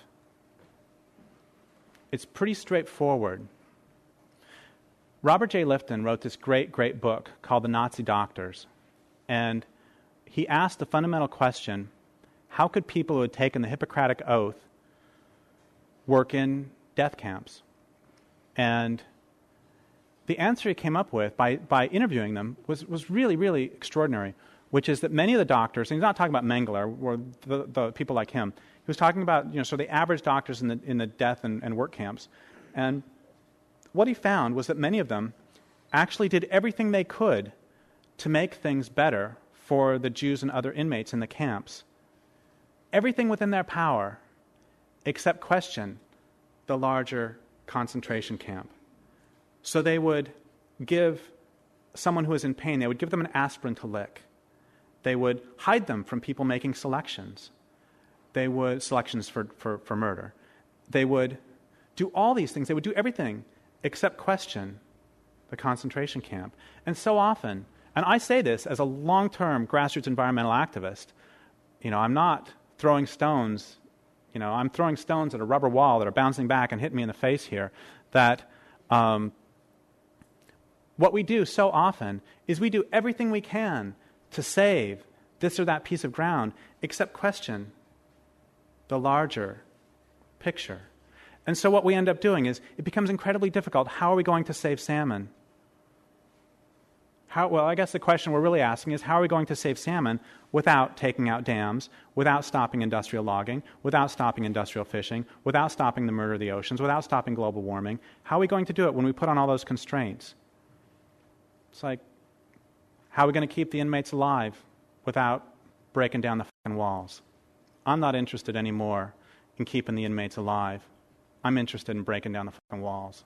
It's pretty straightforward. Robert J. Lifton wrote this great, great book called The Nazi Doctors, and he asked the fundamental question, how could people who had taken the Hippocratic Oath work in death camps? And the answer he came up with by, by interviewing them was, was really, really extraordinary, which is that many of the doctors, and he's not talking about Mengele or the, the people like him, he was talking about, you know, so the average doctors in the, in the death and, and work camps. And what he found was that many of them actually did everything they could to make things better for the Jews and other inmates in the camps. Everything within their power, except question the larger concentration camp. So they would give someone who was in pain, they would give them an aspirin to lick. They would hide them from people making selections. They would, selections for, for, for murder. They would do all these things. They would do everything except question the concentration camp. And so often, and I say this as a long-term grassroots environmental activist, you know, I'm not throwing stones, you know, I'm throwing stones at a rubber wall that are bouncing back and hitting me in the face here, that um, what we do so often is we do everything we can to save this or that piece of ground, except question the larger picture. And so what we end up doing is it becomes incredibly difficult. How are we going to save salmon? How, well, I guess the question we're really asking is, how are we going to save salmon without taking out dams, without stopping industrial logging, without stopping industrial fishing, without stopping the murder of the oceans, without stopping global warming? How are we going to do it when we put on all those constraints? It's like, how are we going to keep the inmates alive without breaking down the fucking walls? I'm not interested anymore in keeping the inmates alive. I'm interested in breaking down the fucking walls.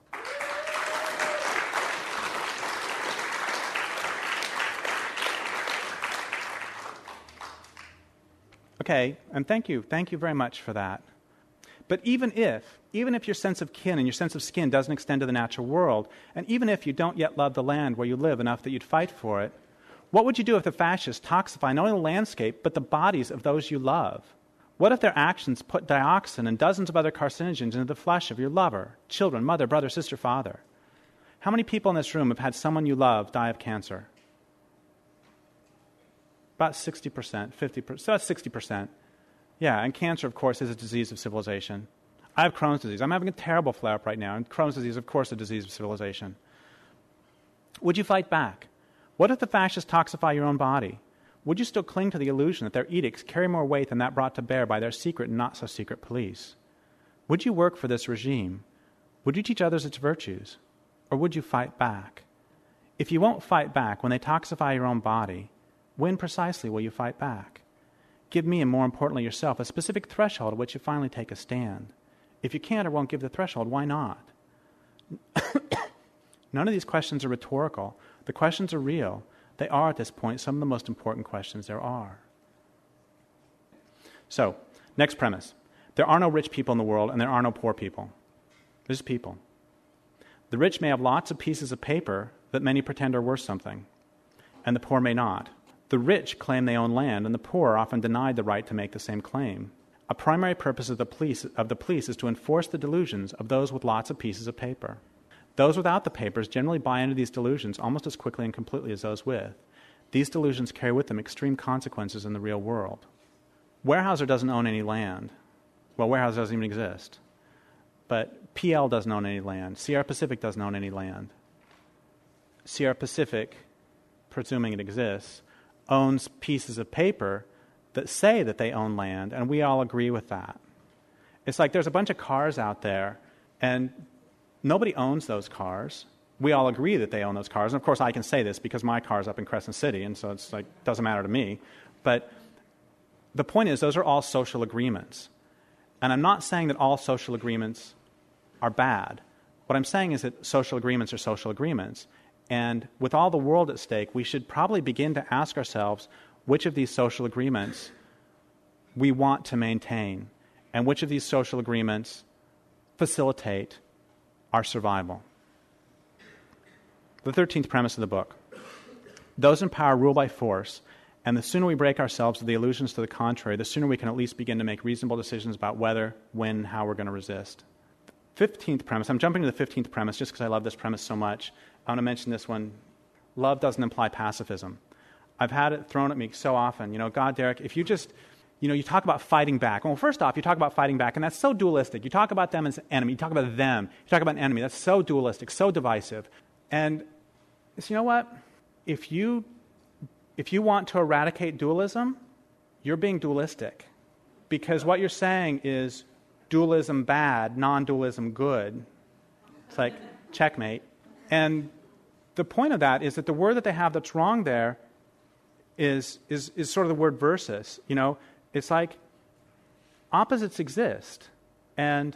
Okay, and thank you. Thank you very much for that. But even if, even if your sense of kin and your sense of skin doesn't extend to the natural world, and even if you don't yet love the land where you live enough that you'd fight for it, what would you do if the fascists toxify not only the landscape, but the bodies of those you love? What if their actions put dioxin and dozens of other carcinogens into the flesh of your lover, children, mother, brother, sister, father? How many people in this room have had someone you love die of cancer? About sixty percent, fifty percent, so that's sixty percent. Yeah, and cancer, of course, is a disease of civilization. I have Crohn's disease. I'm having a terrible flare-up right now, and Crohn's disease, of course, is a disease of civilization. Would you fight back? What if the fascists toxify your own body? Would you still cling to the illusion that their edicts carry more weight than that brought to bear by their secret and not-so-secret police? Would you work for this regime? Would you teach others its virtues? Or would you fight back? If you won't fight back when they toxify your own body, when precisely will you fight back? Give me, and more importantly yourself, a specific threshold at which you finally take a stand. If you can't or won't give the threshold, why not? None of these questions are rhetorical. The questions are real. They are, at this point, some of the most important questions there are. So, next premise. There are no rich people in the world, and there are no poor people. There's people. The rich may have lots of pieces of paper that many pretend are worth something, and the poor may not. The rich claim they own land, and the poor are often denied the right to make the same claim. A primary purpose of the police, of the police is to enforce the delusions of those with lots of pieces of paper. Those without the papers generally buy into these delusions almost as quickly and completely as those with. These delusions carry with them extreme consequences in the real world. Weyerhaeuser doesn't own any land. Well, Weyerhaeuser doesn't even exist. But P L doesn't own any land. Sierra Pacific doesn't own any land. Sierra Pacific, presuming it exists, owns pieces of paper that say that they own land, and we all agree with that. It's like there's a bunch of cars out there, and nobody owns those cars. We all agree that they own those cars. And of course, I can say this because my car's up in Crescent City, and so it's like, doesn't matter to me. But the point is, those are all social agreements. And I'm not saying that all social agreements are bad. What I'm saying is that social agreements are social agreements. And with all the world at stake, we should probably begin to ask ourselves which of these social agreements we want to maintain, and which of these social agreements facilitate our survival. The thirteenth premise of the book. Those in power rule by force, and the sooner we break ourselves of the illusions to the contrary, the sooner we can at least begin to make reasonable decisions about whether, when, how we're going to resist. fifteenth premise. I'm jumping to the fifteenth premise just because I love this premise so much. I want to mention this one. Love doesn't imply pacifism. I've had it thrown at me so often. You know, God, Derek, if you just, you know, you talk about fighting back. Well, first off, you talk about fighting back, and that's so dualistic. You talk about them as an enemy. You talk about them. You talk about an enemy. That's so dualistic, so divisive. And so you know what? If you, if you want to eradicate dualism, you're being dualistic. Because what you're saying is dualism bad, non-dualism good. It's like, checkmate. And the point of that is that the word that they have that's wrong there is is is sort of the word versus. You know, it's like opposites exist, and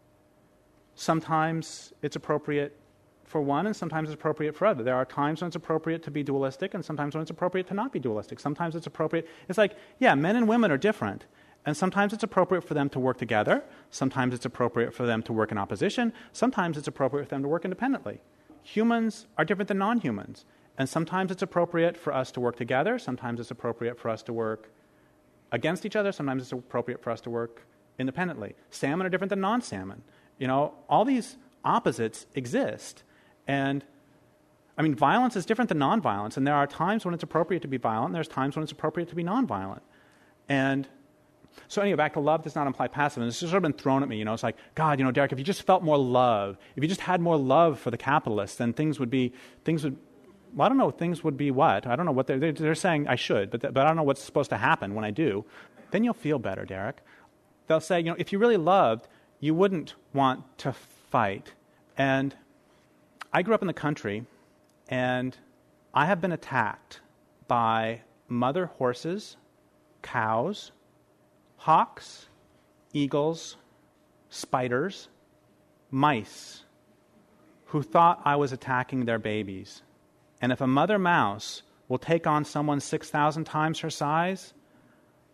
sometimes it's appropriate for one, and sometimes it's appropriate for other. There are times when it's appropriate to be dualistic, and sometimes when it's appropriate to not be dualistic. Sometimes it's appropriate. It's like, yeah, men and women are different, and sometimes it's appropriate for them to work together. Sometimes it's appropriate for them to work in opposition. Sometimes it's appropriate for them to work independently. Humans are different than non-humans. And sometimes it's appropriate for us to work together. Sometimes it's appropriate for us to work against each other. Sometimes it's appropriate for us to work independently. Salmon are different than non-salmon. You know, all these opposites exist. And, I mean, violence is different than non-violence. And there are times when it's appropriate to be violent, and there's times when it's appropriate to be non-violent. And so anyway, back to love does not imply passive. And this has sort of been thrown at me, you know. It's like, God, you know, Derek, if you just felt more love, if you just had more love for the capitalists, then things would be, things would, well, I don't know, things would be what? I don't know what they're, they're, they're saying I should, but, th- but I don't know what's supposed to happen when I do. Then you'll feel better, Derek. They'll say, you know, if you really loved, you wouldn't want to fight. And I grew up in the country, and I have been attacked by mother horses, cows, hawks, eagles, spiders, mice, who thought I was attacking their babies. And if a mother mouse will take on someone six thousand times her size,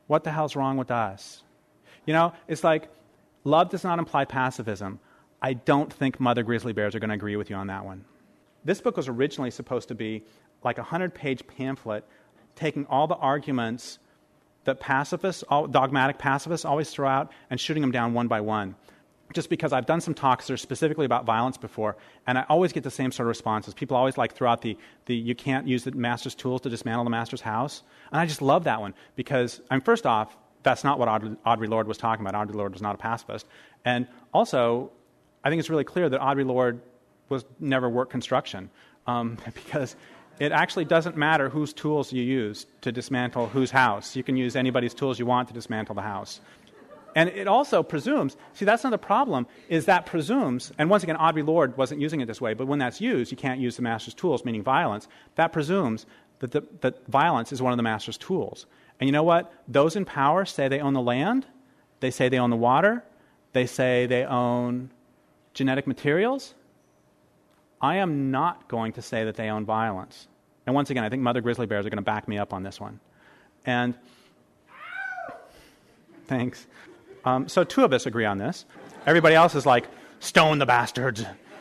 what the hell's wrong with us? You know, it's like, love does not imply pacifism. I don't think mother grizzly bears are going to agree with you on that one. This book was originally supposed to be like a hundred-page pamphlet taking all the arguments that pacifists, all, dogmatic pacifists always throw out and shooting them down one by one. Just because I've done some talks that are specifically about violence before, and I always get the same sort of responses. People always like throw out the, the you can't use the master's tools to dismantle the master's house. And I just love that one because, I mean, first off, that's not what Audre, Audre Lorde was talking about. Audre Lorde was not a pacifist. And also, I think it's really clear that Audre Lorde was never worked construction um, because it actually doesn't matter whose tools you use to dismantle whose house. You can use anybody's tools you want to dismantle the house. And it also presumes, see, that's another problem, is that presumes, and once again, Audre Lorde wasn't using it this way, but when that's used, you can't use the master's tools, meaning violence. That presumes that, the, that violence is one of the master's tools. And you know what? Those in power say they own the land, they say they own the water, they say they own genetic materials. I am not going to say that they own violence. And once again, I think mother grizzly bears are going to back me up on this one. And thanks. Um, so two of us agree on this. Everybody else is like, stone the bastards.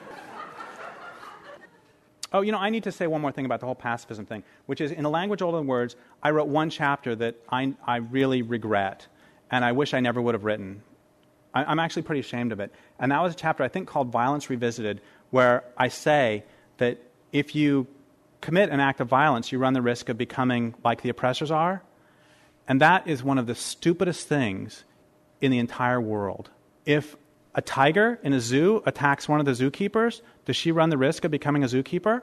Oh, you know, I need to say one more thing about the whole pacifism thing, which is in The Language Older Than Words, I wrote one chapter that I, I really regret, and I wish I never would have written. I, I'm actually pretty ashamed of it. And that was a chapter, I think, called Violence Revisited, where I say that if you commit an act of violence, you run the risk of becoming like the oppressors are. And that is one of the stupidest things in the entire world. If a tiger in a zoo attacks one of the zookeepers, does she run the risk of becoming a zookeeper?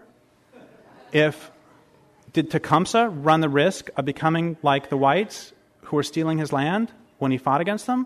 If did Tecumseh run the risk of becoming like the whites who were stealing his land when he fought against them?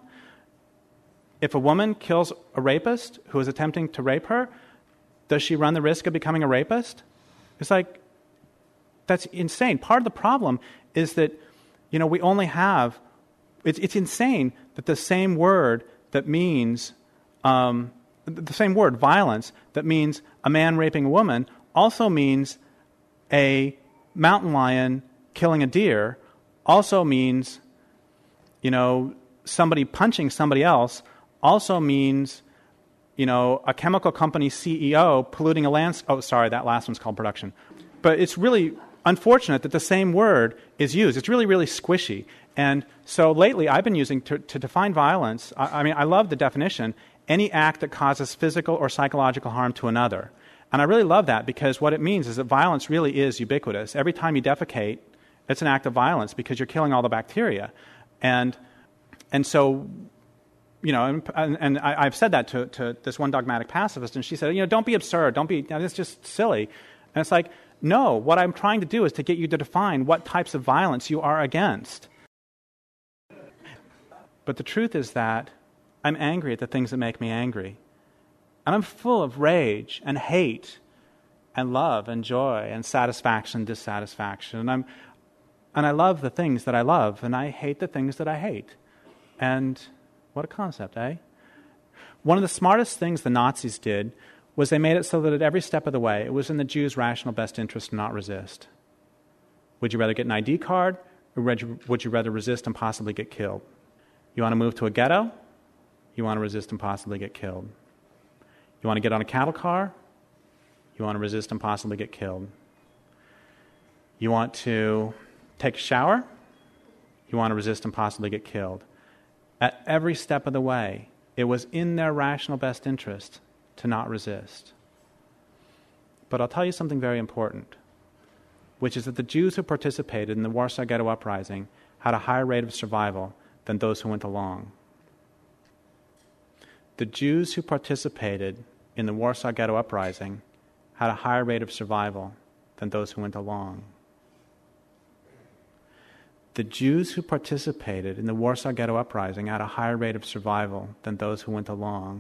If a woman kills a rapist who is attempting to rape her, does she run the risk of becoming a rapist? It's like, that's insane. Part of the problem is that, you know, we only have, it's, it's insane that the same word that means, um, the same word, violence, that means a man raping a woman, also means a mountain lion killing a deer, also means, you know, somebody punching somebody else, also means, you know, a chemical company C E O polluting a land... Oh, sorry, that last one's called production. But it's really unfortunate that the same word is used. It's really, really squishy. And so lately I've been using, to, to define violence, I, I mean, I love the definition, any act that causes physical or psychological harm to another. And I really love that because what it means is that violence really is ubiquitous. Every time you defecate, it's an act of violence because you're killing all the bacteria. And and so... You know, and, and I, I've said that to, to this one dogmatic pacifist, and she said, you know, don't be absurd, don't be, you know, it's just silly. And it's like, no, what I'm trying to do is to get you to define what types of violence you are against. But the truth is that I'm angry at the things that make me angry. And I'm full of rage and hate and love and joy and satisfaction and dissatisfaction. And I'm, and I love the things that I love, and I hate the things that I hate. And... what a concept, eh? One of the smartest things the Nazis did was they made it so that at every step of the way, it was in the Jews' rational best interest to not resist. Would you rather get an I D card, or would you rather resist and possibly get killed? You want to move to a ghetto? You want to resist and possibly get killed. You want to get on a cattle car? You want to resist and possibly get killed. You want to take a shower? You want to resist and possibly get killed. At every step of the way, it was in their rational best interest to not resist. But I'll tell you something very important, which is that the Jews who participated in the Warsaw Ghetto Uprising had a higher rate of survival than those who went along. The Jews who participated in the Warsaw Ghetto Uprising had a higher rate of survival than those who went along. The Jews who participated in the Warsaw Ghetto Uprising had a higher rate of survival than those who went along.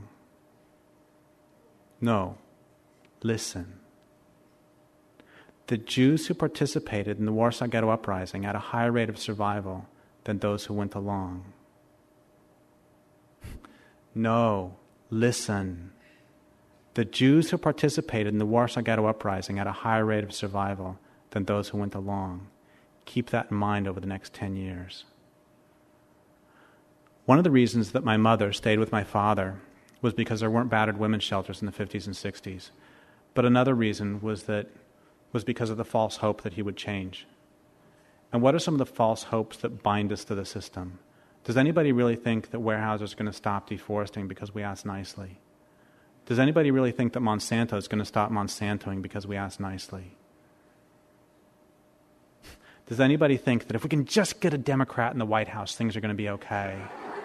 No, listen. The Jews who participated in the Warsaw Ghetto Uprising had a higher rate of survival than those who went along. No, listen. The Jews who participated in the Warsaw Ghetto Uprising had a higher rate of survival than those who went along. Keep that in mind over the next ten years. One of the reasons that my mother stayed with my father was because there weren't battered women's shelters in the fifties and sixties. But another reason was that was because of the false hope that he would change. And what are some of the false hopes that bind us to the system? Does anybody really think that Weyerhaeuser is going to stop deforesting because we ask nicely? Does anybody really think that Monsanto is going to stop Monsantoing because we ask nicely? Does anybody think that if we can just get a Democrat in the White House, things are going to be okay?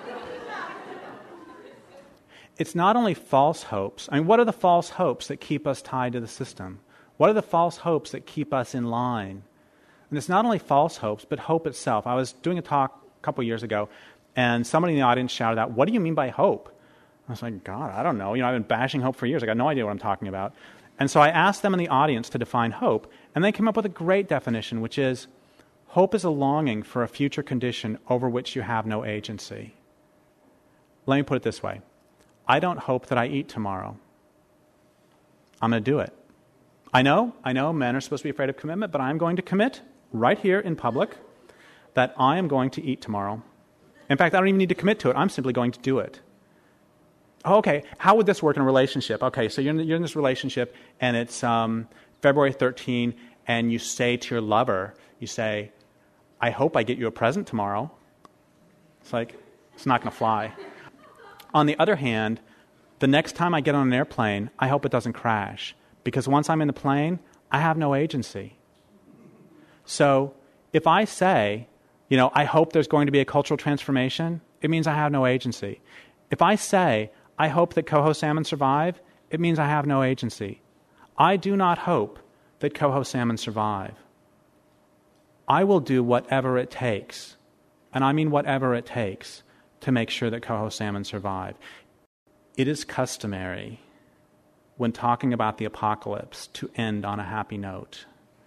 It's not only false hopes. I mean, what are the false hopes that keep us tied to the system? What are the false hopes that keep us in line? And it's not only false hopes, but hope itself. I was doing a talk a couple years ago, and somebody in the audience shouted out, "What do you mean by hope?" I was like, God, I don't know. You know, I've been bashing hope for years. I got no idea what I'm talking about. And so I asked them in the audience to define hope, and they came up with a great definition, which is, hope is a longing for a future condition over which you have no agency. Let me put it this way. I don't hope that I eat tomorrow. I'm going to do it. I know, I know men are supposed to be afraid of commitment, but I'm going to commit right here in public that I am going to eat tomorrow. In fact, I don't even need to commit to it. I'm simply going to do it. Oh, okay, how would this work in a relationship? Okay, so you're in, you're in this relationship, and it's um, February thirteenth, and you say to your lover, you say, I hope I get you a present tomorrow. It's like, it's not going to fly. On the other hand, the next time I get on an airplane, I hope it doesn't crash. Because once I'm in the plane, I have no agency. So if I say, you know, I hope there's going to be a cultural transformation, it means I have no agency. If I say, I hope that coho salmon survive, it means I have no agency. I do not hope that coho salmon survive. I will do whatever it takes, and I mean whatever it takes, to make sure that coho salmon survive. It is customary, when talking about the apocalypse, to end on a happy note.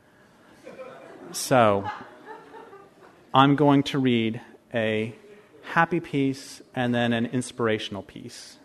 So, I'm going to read a happy piece and then an inspirational piece.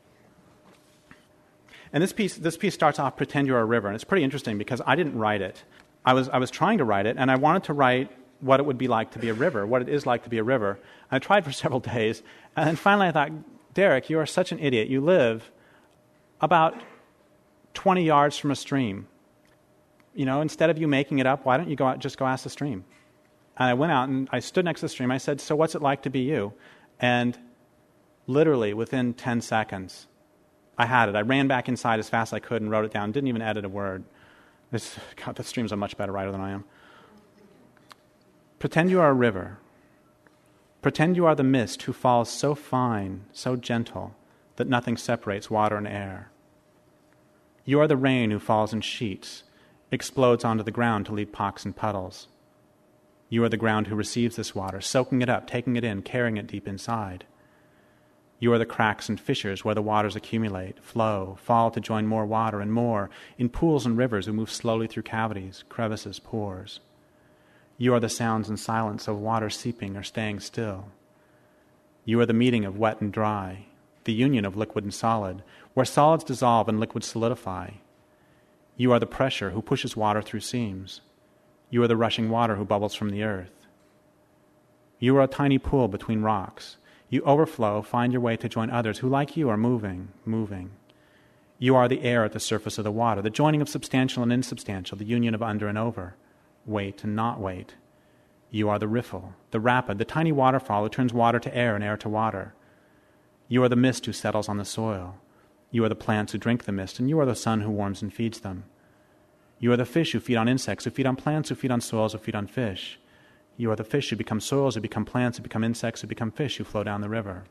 And this piece, this piece starts off, Pretend You're a River, and it's pretty interesting because I didn't write it. I was, I was trying to write it, and I wanted to write what it would be like to be a river, what it is like to be a river. I tried for several days, and then finally I thought, Derek, you are such an idiot. You live about twenty yards from a stream. You know, instead of you making it up, why don't you go out, just go ask the stream? And I went out and I stood next to the stream. I said, so what's it like to be you? And literally within ten seconds, I had it. I ran back inside as fast as I could and wrote it down. Didn't even edit a word. This, God, the stream's a much better writer than I am. Pretend you are a river. Pretend you are the mist who falls so fine, so gentle, that nothing separates water and air. You are the rain who falls in sheets, explodes onto the ground to leave pocks and puddles. You are the ground who receives this water, soaking it up, taking it in, carrying it deep inside. You are the cracks and fissures where the waters accumulate, flow, fall to join more water and more, in pools and rivers who move slowly through cavities, crevices, pores. You are the sounds and silence of water seeping or staying still. You are the meeting of wet and dry, the union of liquid and solid, where solids dissolve and liquids solidify. You are the pressure who pushes water through seams. You are the rushing water who bubbles from the earth. You are a tiny pool between rocks. You overflow, find your way to join others who, like you, are moving, moving. You are the air at the surface of the water, the joining of substantial and insubstantial, the union of under and over, weight and not weight. You are the riffle, the rapid, the tiny waterfall who turns water to air and air to water. You are the mist who settles on the soil. You are the plants who drink the mist, and you are the sun who warms and feeds them. You are the fish who feed on insects, who feed on plants, who feed on soils, who feed on fish. You are the fish who become soils, who become plants, who become insects, who become fish, who flow down the river.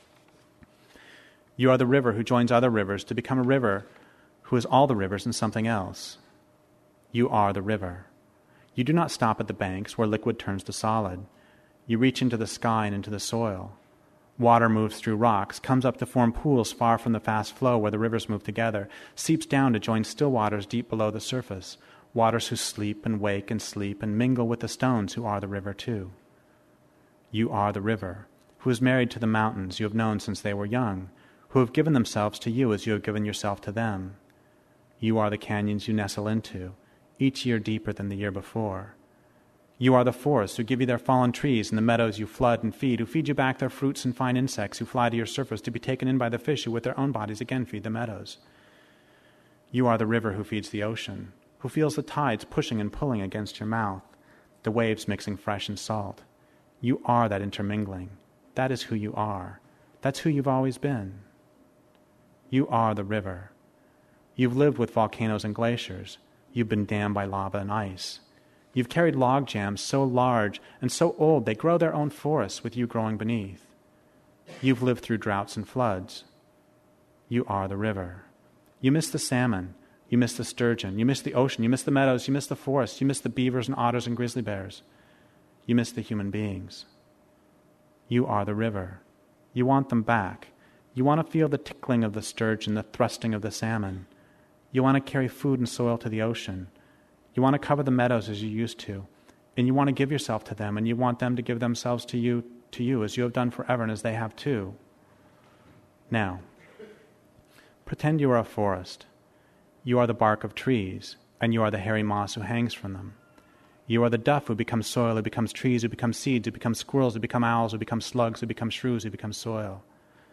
You are the river who joins other rivers to become a river who is all the rivers and something else. You are the river. You do not stop at the banks where liquid turns to solid. You reach into the sky and into the soil. Water moves through rocks, comes up to form pools far from the fast flow where the rivers move together, seeps down to join still waters deep below the surface, waters who sleep and wake and sleep and mingle with the stones who are the river too. You are the river, who is married to the mountains you have known since they were young, who have given themselves to you as you have given yourself to them. You are the canyons you nestle into, each year deeper than the year before. You are the forests who give you their fallen trees and the meadows you flood and feed, who feed you back their fruits and fine insects, who fly to your surface to be taken in by the fish who with their own bodies again feed the meadows. You are the river who feeds the ocean, who feels the tides pushing and pulling against your mouth, the waves mixing fresh and salt. You are that intermingling. That is who you are. That's who you've always been. You are the river. You've lived with volcanoes and glaciers. You've been dammed by lava and ice. You've carried log jams so large and so old they grow their own forests with you growing beneath. You've lived through droughts and floods. You are the river. You miss the salmon. You miss the sturgeon. You miss the ocean. You miss the meadows. You miss the forests. You miss the beavers and otters and grizzly bears. You miss the human beings. You are the river. You want them back. You want to feel the tickling of the sturgeon, the thrusting of the salmon. You want to carry food and soil to the ocean. You want to cover the meadows as you used to. And you want to give yourself to them, and you want them to give themselves to you, to you as you have done forever and as they have too. Now, pretend you are a forest. You are the bark of trees, and you are the hairy moss who hangs from them. You are the duff who becomes soil, who becomes trees, who becomes seeds, who becomes squirrels, who become owls, who become slugs, who become shrews, who become soil.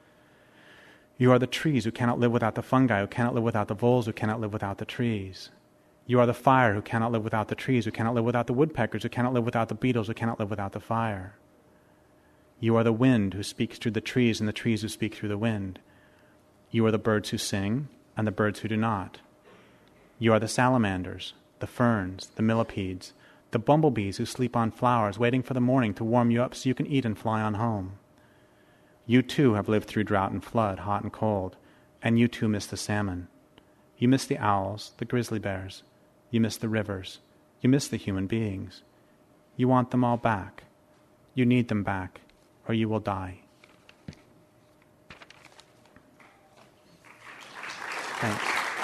You are the trees who cannot live without the fungi, who cannot live without the voles, who cannot live without the trees. You are the fire who cannot live without the trees, who cannot live without the woodpeckers, who cannot live without the beetles, who cannot live without the fire. You are the wind who speaks through the trees and the trees who speak through the wind. You are the birds who sing and the birds who do not. You are the salamanders, the ferns, the millipedes, the bumblebees who sleep on flowers, waiting for the morning to warm you up so you can eat and fly on home. You too have lived through drought and flood, hot and cold, and you too miss the salmon. You miss the owls, the grizzly bears. You miss the rivers. You miss the human beings. You want them all back. You need them back, or you will die. Thanks.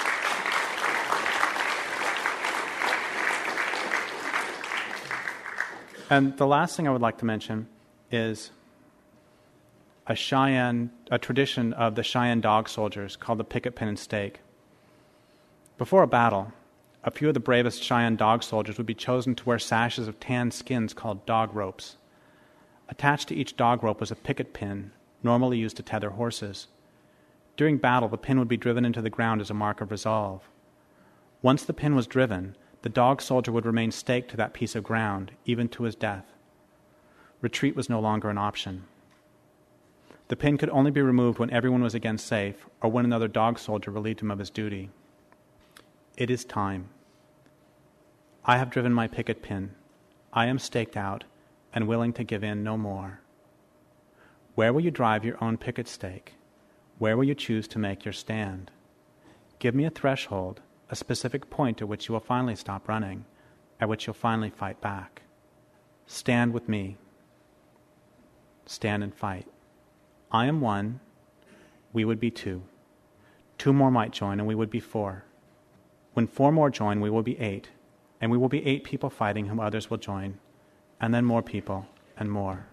And the last thing I would like to mention is a Cheyenne, a tradition of the Cheyenne dog soldiers called the picket pin and stake. Before a battle, a few of the bravest Cheyenne dog soldiers would be chosen to wear sashes of tanned skins called dog ropes. Attached to each dog rope was a picket pin, normally used to tether horses. During battle, the pin would be driven into the ground as a mark of resolve. Once the pin was driven, the dog soldier would remain staked to that piece of ground, even to his death. Retreat was no longer an option. The pin could only be removed when everyone was again safe, or when another dog soldier relieved him of his duty. It is time. I have driven my picket pin. I am staked out and willing to give in no more. Where will you drive your own picket stake? Where will you choose to make your stand? Give me a threshold, a specific point at which you will finally stop running, at which you'll finally fight back. Stand with me. Stand and fight. I am one. We would be two. Two more might join, and we would be four. When four more join, we will be eight, and we will be eight people fighting whom others will join, and then more people, and more.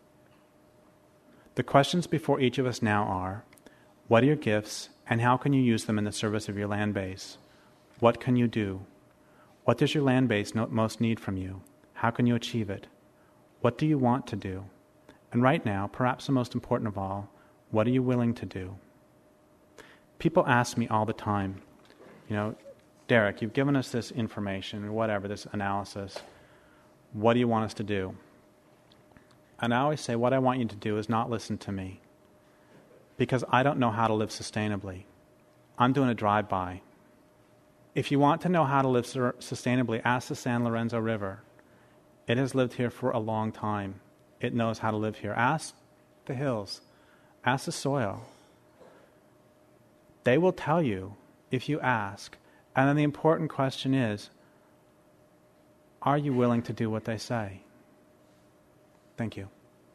The questions before each of us now are, what are your gifts, and how can you use them in the service of your land base? What can you do? What does your land base most need from you? How can you achieve it? What do you want to do? And right now, perhaps the most important of all, what are you willing to do? People ask me all the time, you know, Derek, you've given us this information, or whatever, this analysis. What do you want us to do? And I always say, what I want you to do is not listen to me, because I don't know how to live sustainably. I'm doing a drive-by. If you want to know how to live sur- sustainably, ask the San Lorenzo River. It has lived here for a long time. It knows how to live here. Ask the hills. Ask the soil. They will tell you if you ask. And then the important question is, are you willing to do what they say? Thank you.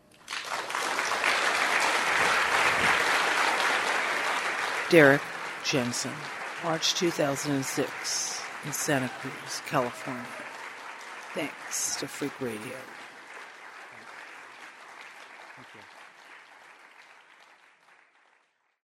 Derek Jensen, March two thousand six, in Santa Cruz, California. Thanks to Freak Radio.